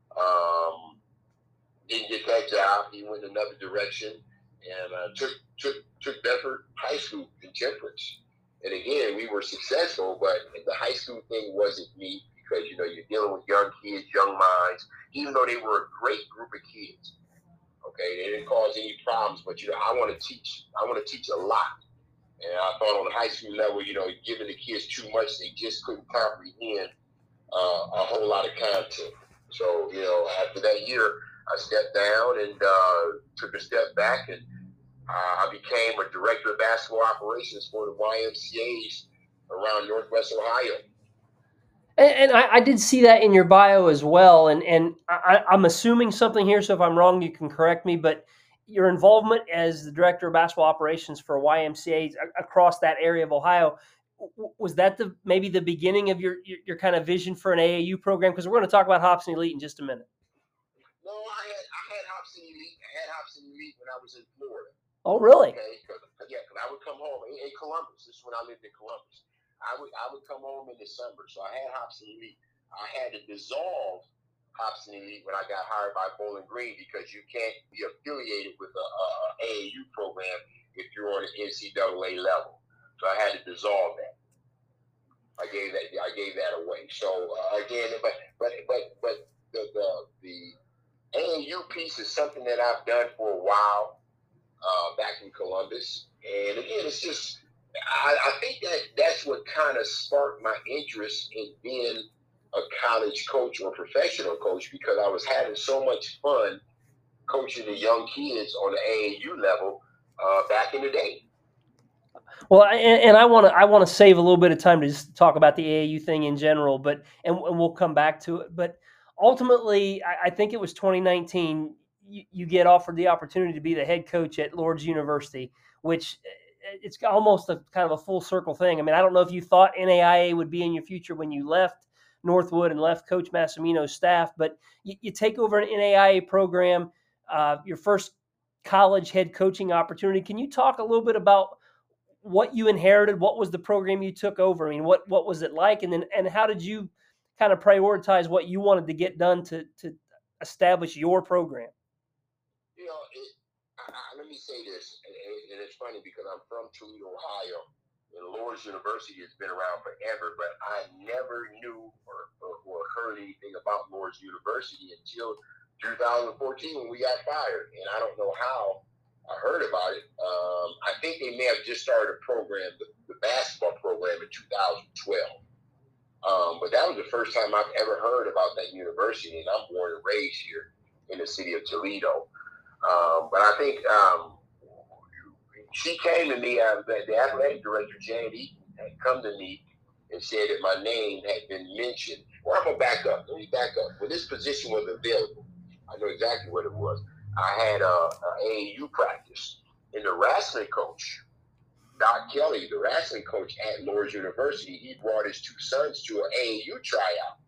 Um, didn't get that job. He went another direction, and uh, took took took Bedford High School in Temperance. And again, we were successful, but the high school thing wasn't me because, you know, you're dealing with young kids, young minds, even though they were a great group of kids. Okay, they didn't cause any problems, but, you know, I want to teach. I want to teach a lot. And I thought on the high school level, you know, giving the kids too much, they just couldn't comprehend uh, a whole lot of content. So, you know, after that year, I stepped down and uh, took a step back, and Uh, I became a director of basketball operations for the Y M C As around Northwest Ohio. And, and I, I did see that in your bio as well. And and I, I'm assuming something here, so if I'm wrong, you can correct me. But your involvement as the director of basketball operations for Y M C As across that area of Ohio, was that the maybe the beginning of your your, your kind of vision for an A A U program? Because we're going to talk about Hobson Elite in just a minute. No, I had I had Hobson Elite. I had Hobson Elite when I was in Florida. Oh, really? Okay, Cause, yeah, because I would come home in, in Columbus. This is when I lived in Columbus. I would I would come home in December, so I had Hobson Elite. I had to dissolve Hobson Elite when I got hired by Bowling Green because you can't be affiliated with a, a, a AAU program if you're on an N C double A level. So I had to dissolve that. I gave that I gave that away. So uh, again, but but but but the the the A A U piece is something that I've done for a while. Uh, back in Columbus, and again, it's just I, I think that that's what kind of sparked my interest in being a college coach or professional coach because I was having so much fun coaching the young kids on the A A U level uh, back in the day. Well, and, and I want to I want to save a little bit of time to just talk about the A A U thing in general, but and, and we'll come back to it. But ultimately, I, I think it was twenty nineteen. You, you get offered the opportunity to be the head coach at Lourdes University, which it's almost a kind of a full circle thing. I mean, I don't know if you thought N A I A would be in your future when you left Northwood and left Coach Massimino's staff, but you, you take over an N A I A program, uh, your first college head coaching opportunity. Can you talk a little bit about what you inherited? What was the program you took over? I mean, what what was it like, and then and how did you kind of prioritize what you wanted to get done to to establish your program? You know, it, I, I, let me say this, and, and it's funny because I'm from Toledo, Ohio, and Lourdes University has been around forever, but I never knew or, or, or heard anything about Lourdes University until two thousand fourteen when we got fired, and I don't know how I heard about it. Um, I think they may have just started a program, the, the basketball program, in two thousand twelve. Um, but that was the first time I've ever heard about that university, and I'm born and raised here in the city of Toledo. Um, but I think um, she came to me, uh, the, the athletic director, Janet Eaton, had come to me and said that my name had been mentioned. Well, I'm going to back up. Let me back up. When this position was available, I know exactly what it was. I had a, a A A U practice, and the wrestling coach, Doc Kelly, the wrestling coach at Lourdes University, he brought his two sons to an A A U tryout.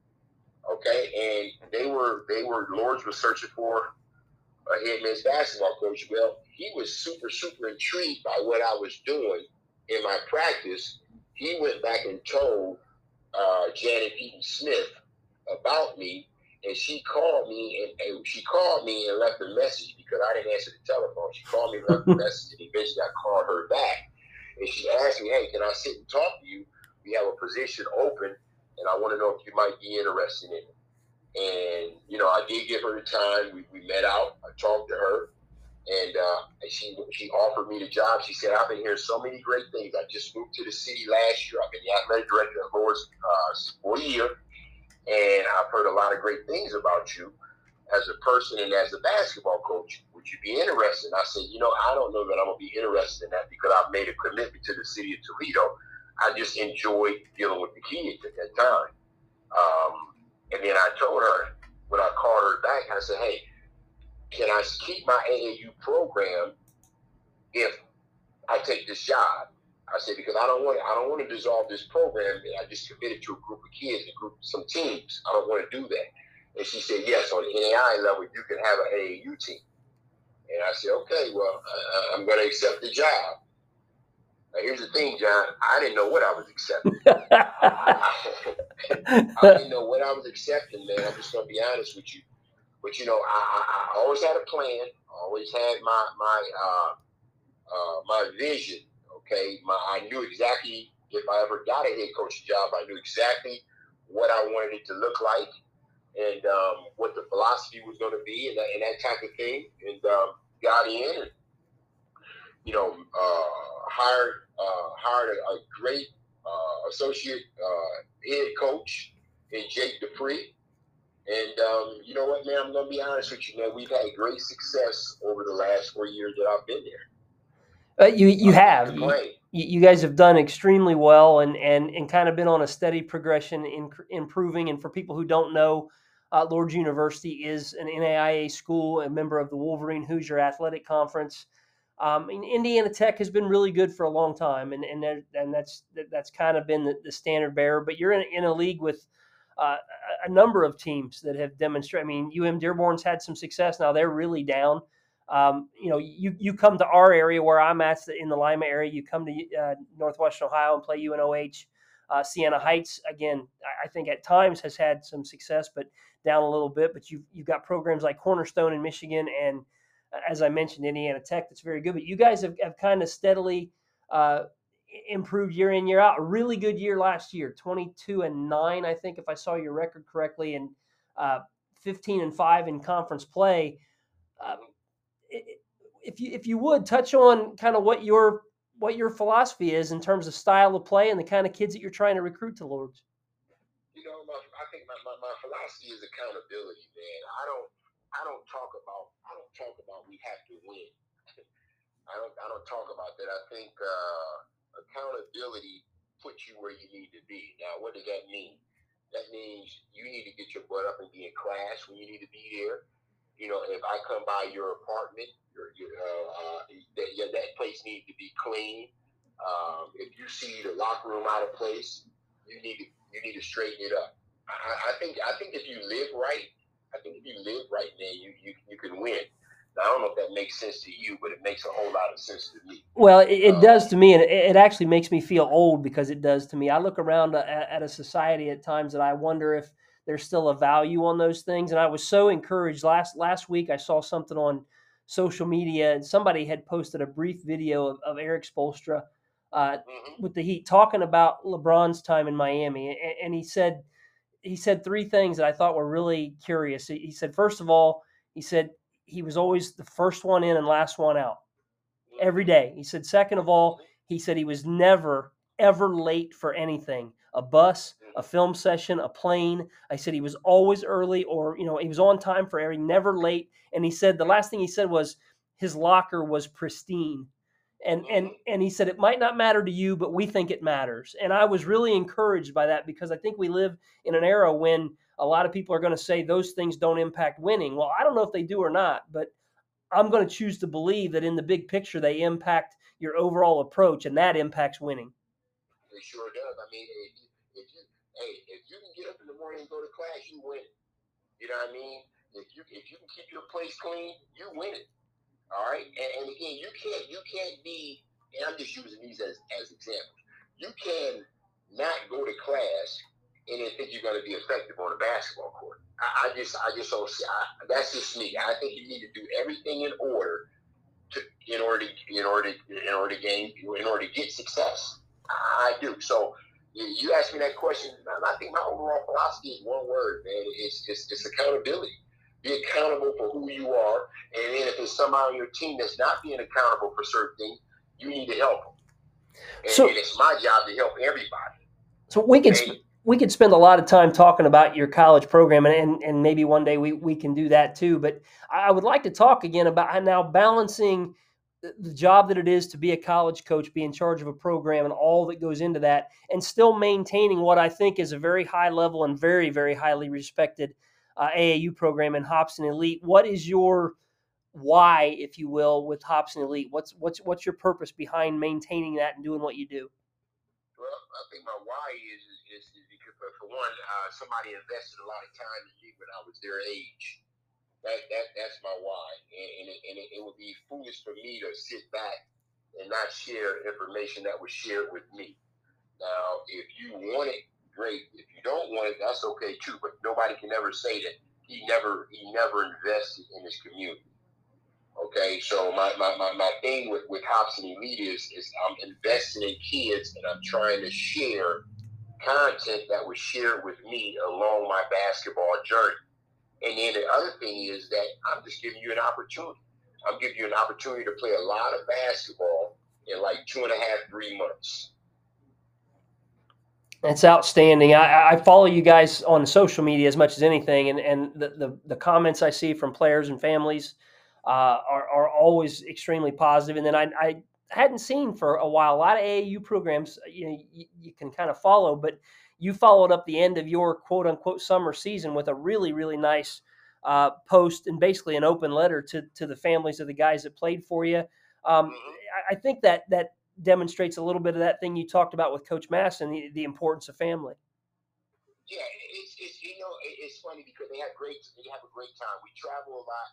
Okay, and they were, they were, Lourdes was searching for a head men's basketball coach. Well, he was super, super intrigued by what I was doing in my practice. He went back and told uh, Janet Eaton Smith about me, and she called me and, and she called me and left a message because I didn't answer the telephone. She called me and left a message, and eventually I called her back, and she asked me, "Hey, can I sit and talk to you? We have a position open, and I want to know if you might be interested in it." And, you know, I did give her the time. We, we met out. I talked to her. And uh, she she offered me the job. She said, I've been hearing so many great things. I just moved to the city last year. I've been the athletic director at Lord's uh, for a year, and I've heard a lot of great things about you as a person and as a basketball coach. Would you be interested? And I said, you know, I don't know that I'm going to be interested in that because I've made a commitment to the city of Toledo. I just enjoyed dealing with the kids at that time. Um, and then I told her, when I called her back, I said, hey, can I keep my A A U program if I take this job? I said, because I don't want to, I don't want to dissolve this program. I just committed to a group of kids, a group, some teams. I don't want to do that. And she said, yes, on the N A I A level, you can have an A A U team. And I said, okay, well, uh, I'm going to accept the job. Now, here's the thing, John. I didn't know what I was accepting. I didn't know what I was accepting, man. I'm just going to be honest with you. But, you know, I, I, I always had a plan. I always had my my uh, uh, my vision, okay? My, I knew exactly if I ever got a head coaching job, I knew exactly what I wanted it to look like and um, what the philosophy was going to be and that, and that type of thing. And um, got in and, you know, uh, hired, uh, hired a, a great uh, associate uh, head coach in Jake Dupree. And um, you know what, man, I'm going to be honest with you, man. We've had great success over the last four years that I've been there. Uh, you you have. You, you guys have done extremely well and, and, and kind of been on a steady progression in improving. And for people who don't know, uh, Lourdes University is an N A I A school, a member of the Wolverine Hoosier Athletic Conference. Um, and Indiana Tech has been really good for a long time, and and and that's that's kind of been the, the standard bearer. But you're in, in a league with uh, a number of teams that have demonstrated. I mean, U M Dearborn's had some success. Now they're really down. Um, you know, you you come to our area where I'm at in the Lima area. You come to uh, Northwestern Ohio and play U N O H. Uh, Siena Heights, again, I think at times has had some success, but down a little bit. But you've you've got programs like Cornerstone in Michigan and, as I mentioned, Indiana Tech, that's very good. But you guys have, have kind of steadily uh, improved year in, year out. A really good year last year, twenty-two and nine, I think, if I saw your record correctly, and uh, fifteen and five in conference play. Um, if you if you would touch on kind of what your what your philosophy is in terms of style of play and the kind of kids that you're trying to recruit to Lourdes. You know, my, I think my, my, my philosophy is accountability, man. I don't I don't talk about I don't talk about we have to win. I don't I don't talk about that. I think uh, accountability puts you where you need to be. Now, what does that mean? That means you need to get your butt up and be in class when you need to be there. You know, if I come by your apartment, your, your uh, uh, that, yeah, that place needs to be clean. Um, if you see the locker room out of place, you need to you need to straighten it up. I, I think I think if you live right, I think if you live right, man, you you, you can win. Now, I don't know if that makes sense to you, but it makes a whole lot of sense to me. Well, it, it um, does to me, and it, it actually makes me feel old because it does to me. I look around at, at a society at times that I wonder if there's still a value on those things. And I was so encouraged. Last last week, I saw something on social media, and somebody had posted a brief video of, of Eric Spoelstra uh, mm-hmm. with the Heat talking about LeBron's time in Miami. And, and he said he said three things that I thought were really curious. He, he said, first of all, he said he was always the first one in and last one out every day. He said, second of all, he said he was never, ever late for anything. A bus, a film session, a plane. I said he was always early, or, you know, he was on time for every, never late. And he said the last thing he said was his locker was pristine. And and and he said it might not matter to you, but we think it matters. And I was really encouraged by that because I think we live in an era when a lot of people are going to say those things don't impact winning. Well, I don't know if they do or not, but I'm going to choose to believe that in the big picture they impact your overall approach, and that impacts winning. It sure does. I mean, if you, if you hey, if you can get up in the morning and go to class, you win. You know what I mean? If you if you can keep your place clean, you win it. All right. And, and again, you can't you can't be. And I'm just using these as as examples. You can not go to class and then think you're going to be effective on a basketball court. I, I just I just don't see. I, that's just me. I think you need to do everything in order to in order to in order to, in order to gain in order to get success. I do. So you asked me that question. I think my overall philosophy is one word, man. It's it's, it's accountability. Be accountable for who you are. And then if there's somebody on your team that's not being accountable for certain things, you need to help them. And, so, and it's my job to help everybody. So we could okay? we could spend a lot of time talking about your college program, and, and, and maybe one day we, we can do that too. But I would like to talk again about now balancing the job that it is to be a college coach, be in charge of a program and all that goes into that, and still maintaining what I think is a very high level and very, very highly respected uh, A A U program in Hobson Elite. What is your why, if you will, with Hobson Elite? What's what's what's your purpose behind maintaining that and doing what you do? Well, I think my why is is, is because, for one, uh, somebody invested a lot of time in me when I was their age. That, that that's my why, and, and, it, and it, it would be foolish for me to sit back and not share information that was shared with me. Now, if you want it, great. If you don't want it, that's okay too. But nobody can ever say that he never he never invested in his community. Okay, so my, my, my, my thing with, with Hobson Elite is, is I'm investing in kids, and I'm trying to share content that was shared with me along my basketball journey. And then the other thing is that I'm just giving you an opportunity. I'm giving you an opportunity to play a lot of basketball in like two and a half, three months. That's outstanding. I, I follow you guys on social media as much as anything, and, and the, the, the comments I see from players and families uh, are, are always extremely positive. And then I, I hadn't seen for a while a lot of A A U programs you know, you, you can kind of follow, but you followed up the end of your quote-unquote summer season with a really, really nice uh, post and basically an open letter to, to the families of the guys that played for you. Um, I, I think that that demonstrates a little bit of that thing you talked about with Coach Masson, the, the importance of family. Yeah, it's, it's you know it's funny because they have great they have a great time. We travel a lot,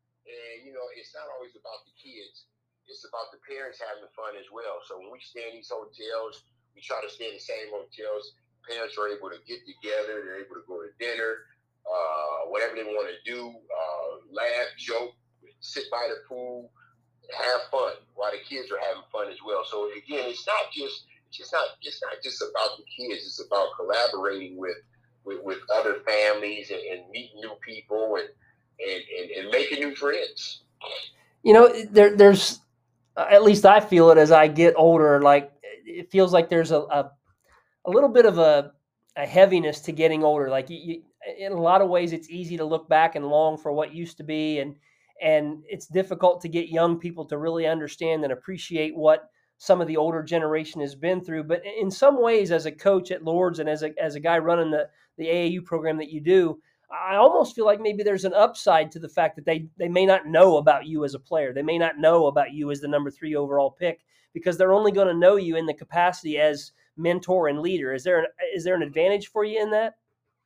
and you know it's not always about the kids; it's about the parents having fun as well. So when we stay in these hotels, we try to stay in the same hotels. Parents are able to get together; they're able to go to dinner, uh, whatever they want to do, uh, laugh, joke, sit by the pool, have fun while the kids are having fun as well. So again, it's not just it's just not it's not just about the kids. It's about collaborating with with, with other families and, and meeting new people and, and and and making new friends. You know, there there's at least I feel it as I get older. Like it feels like there's a a, a little bit of a a heaviness to getting older. Like you, you, in a lot of ways, it's easy to look back and long for what used to be, and and it's difficult to get young people to really understand and appreciate what some of the older generation has been through. But in some ways, as a coach at Lourdes and as a as a guy running the the A A U program that you do, I almost feel like maybe there's an upside to the fact that they they may not know about you as a player. They may not know about you as the number three overall pick because they're only going to know you in the capacity as mentor and leader. Is there an, is there an advantage for you in that?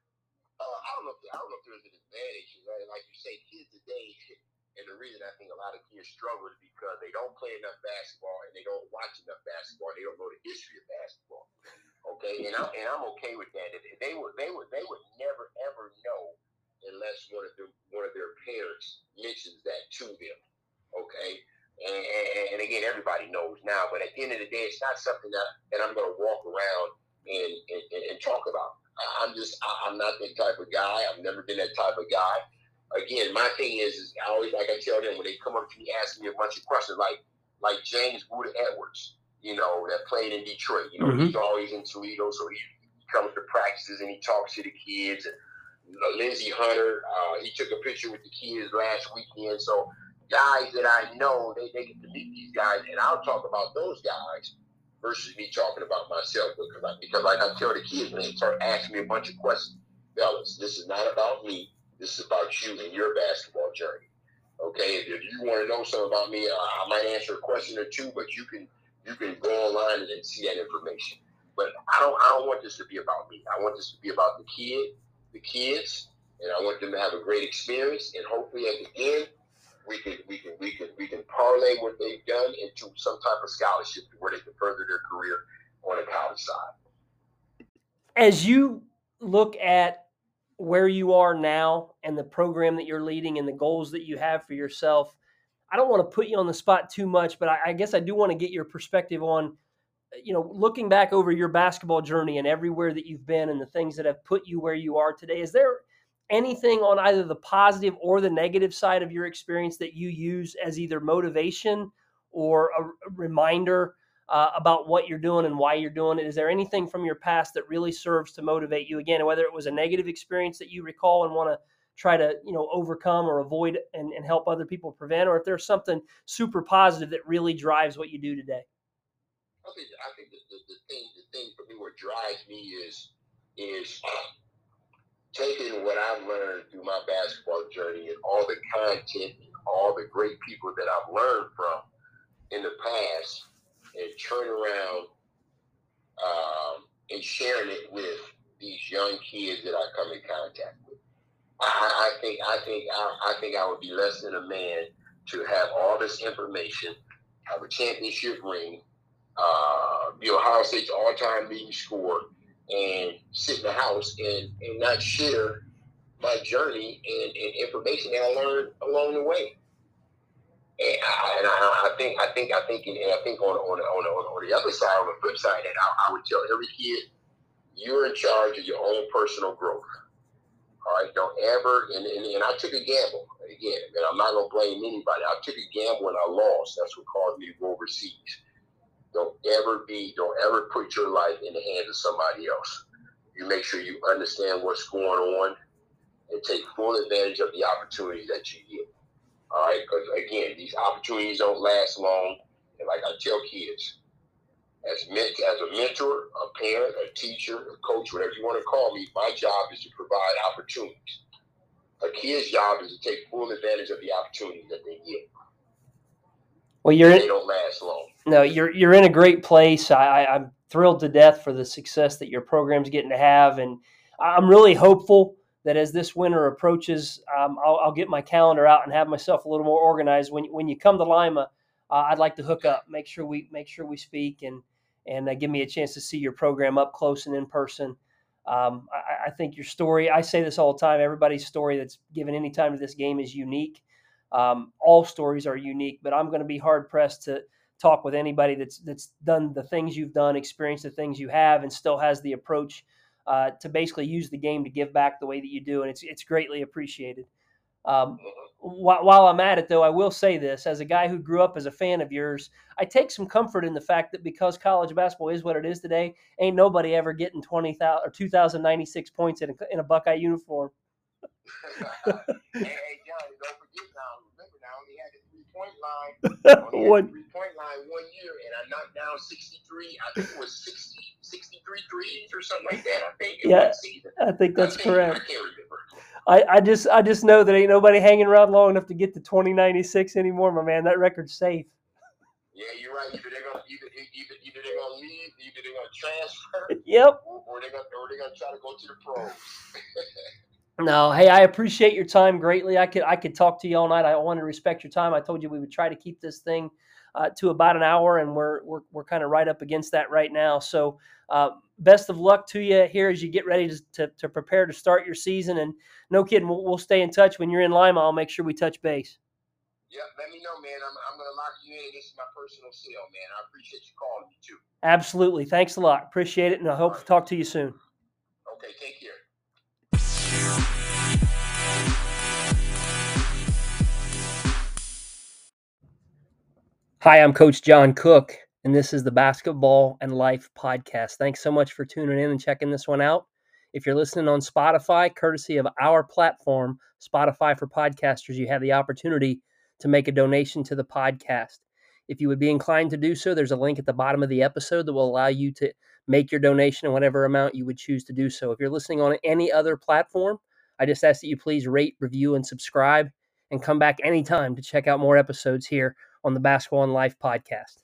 Uh, I don't know. If, I don't know if there's an advantage. Right? Like you say, kids today, and the reason I think a lot of kids struggle is because they don't play enough basketball and they don't watch enough basketball. And they don't know the history of basketball. Okay, and I'm and I'm okay with that. They would they would they would never ever know unless one of them one of their parents mentions that to them. Okay. And, and, and again, everybody knows now, but at the end of the day, it's not something that, that I'm going to walk around and, and, and talk about. I'm just, I'm not that type of guy. I've never been that type of guy. Again, my thing is, is I always, like I tell them, when they come up to me asking me a bunch of questions, like like James Buddha Edwards, you know, that played in Detroit. You know, mm-hmm. He's always in Toledo, so he, he comes to practices and he talks to the kids. And you know, Lindsey Hunter, uh, he took a picture with the kids last weekend. So guys that I know, they, they get to meet these guys, and I'll talk about those guys versus me talking about myself. Because, I, because like I tell the kids, when they start asking me a bunch of questions, fellas, this is not about me. This is about you and your basketball journey. Okay, if, if you want to know something about me, uh, I might answer a question or two, but you can you can go online and, and see that information. But I don't I don't want this to be about me. I want this to be about the kid, the kids, and I want them to have a great experience. And hopefully at the end, we can we can we can we can parlay what they've done into some type of scholarship where they can further their career on the college side. As you look at where you are now and the program that you're leading and the goals that you have for yourself, I don't want to put you on the spot too much, but I, I guess I do want to get your perspective on, you know, looking back over your basketball journey and everywhere that you've been and the things that have put you where you are today. Is there anything on either the positive or the negative side of your experience that you use as either motivation or a, a reminder uh, about what you're doing and why you're doing it? Is there anything from your past that really serves to motivate you again, whether it was a negative experience that you recall and want to try to, you know, overcome or avoid and, and help other people prevent, or if there's something super positive that really drives what you do today? I think I think the, the, the thing the thing for me what drives me is is taking what I've learned through my basketball journey and all the content and all the great people that I've learned from in the past and turn around um, and sharing it with these young kids that I come in contact with. I, I think I think I, I think I would be less than a man to have all this information, have a championship ring, uh, be Ohio State's all-time leading scorer, and sit in the house and, and not share my journey and, and information that I learned along the way. And I, and I, I think I think I think and I think on on on, on the other side, on the flip side, that I, I would tell every kid, you're in charge of your own personal growth. All right, don't ever, and, and, and I took a gamble, again, and I'm not going to blame anybody. I took a gamble and I lost. That's what caused me to go overseas. Don't ever be, don't ever put your life in the hands of somebody else. You make sure you understand what's going on and take full advantage of the opportunities that you get. All right, because again, these opportunities don't last long. And like I tell kids, As, as a mentor, a parent, a teacher, a coach, whatever you want to call me, my job is to provide opportunities. A kid's job is to take full advantage of the opportunities that they get. Well, you're they in, don't last long. No, you're you're in a great place. I, I'm thrilled to death for the success that your program's getting to have, and I'm really hopeful that as this winter approaches, um, I'll, I'll get my calendar out and have myself a little more organized. When when you come to Lima, uh, I'd like to hook up, make sure we make sure we speak, and and uh, give me a chance to see your program up close and in person. Um, I, I think your story, I say this all the time, everybody's story that's given any time to this game is unique. Um, all stories are unique, but I'm going to be hard pressed to talk with anybody that's that's done the things you've done, experienced the things you have, and still has the approach uh, to basically use the game to give back the way that you do, and it's it's greatly appreciated. Um, while, while I'm at it, though, I will say this: as a guy who grew up as a fan of yours, I take some comfort in the fact that because college basketball is what it is today, ain't nobody ever getting twenty thousand or two thousand ninety-six points in a, in a Buckeye uniform. hey, hey, John, don't forget now. Remember, now I only had the three-point line. Only had the three-point line one year, and I knocked down sixty-three. I think it was sixty, sixty-three threes or something like that. I think in yeah, one season. I think that's I think, correct. I can't remember. I, I just I just know that ain't nobody hanging around long enough to get to twenty ninety-six anymore, my man. That record's safe. Yeah, you're right. Either they're gonna either either, either they're gonna leave, either they're gonna transfer. Yep. Or, or they're gonna or they're gonna try to go to the pros. No, hey, I appreciate your time greatly. I could I could talk to you all night. I want to respect your time. I told you we would try to keep this thing uh, to about an hour, and we're we're we're kind of right up against that right now. So, uh, best of luck to you here as you get ready to, to to prepare to start your season. And no kidding, we'll, we'll stay in touch when you're in Lima. I'll make sure we touch base. Yeah, let me know, man. I'm I'm gonna lock you in. This is my personal cell, man. I appreciate you calling me too. Absolutely, thanks a lot. Appreciate it, and I hope right. to talk to you soon. Okay, take care. Hi, I'm Coach John Cook, and this is the Basketball and Life podcast. Thanks so much for tuning in and checking this one out. If you're listening on Spotify, courtesy of our platform, Spotify for Podcasters, you have the opportunity to make a donation to the podcast. If you would be inclined to do so, there's a link at the bottom of the episode that will allow you to make your donation in whatever amount you would choose to do so. If you're listening on any other platform, I just ask that you please rate, review, and subscribe, and come back anytime to check out more episodes here on the Basketball and Life podcast.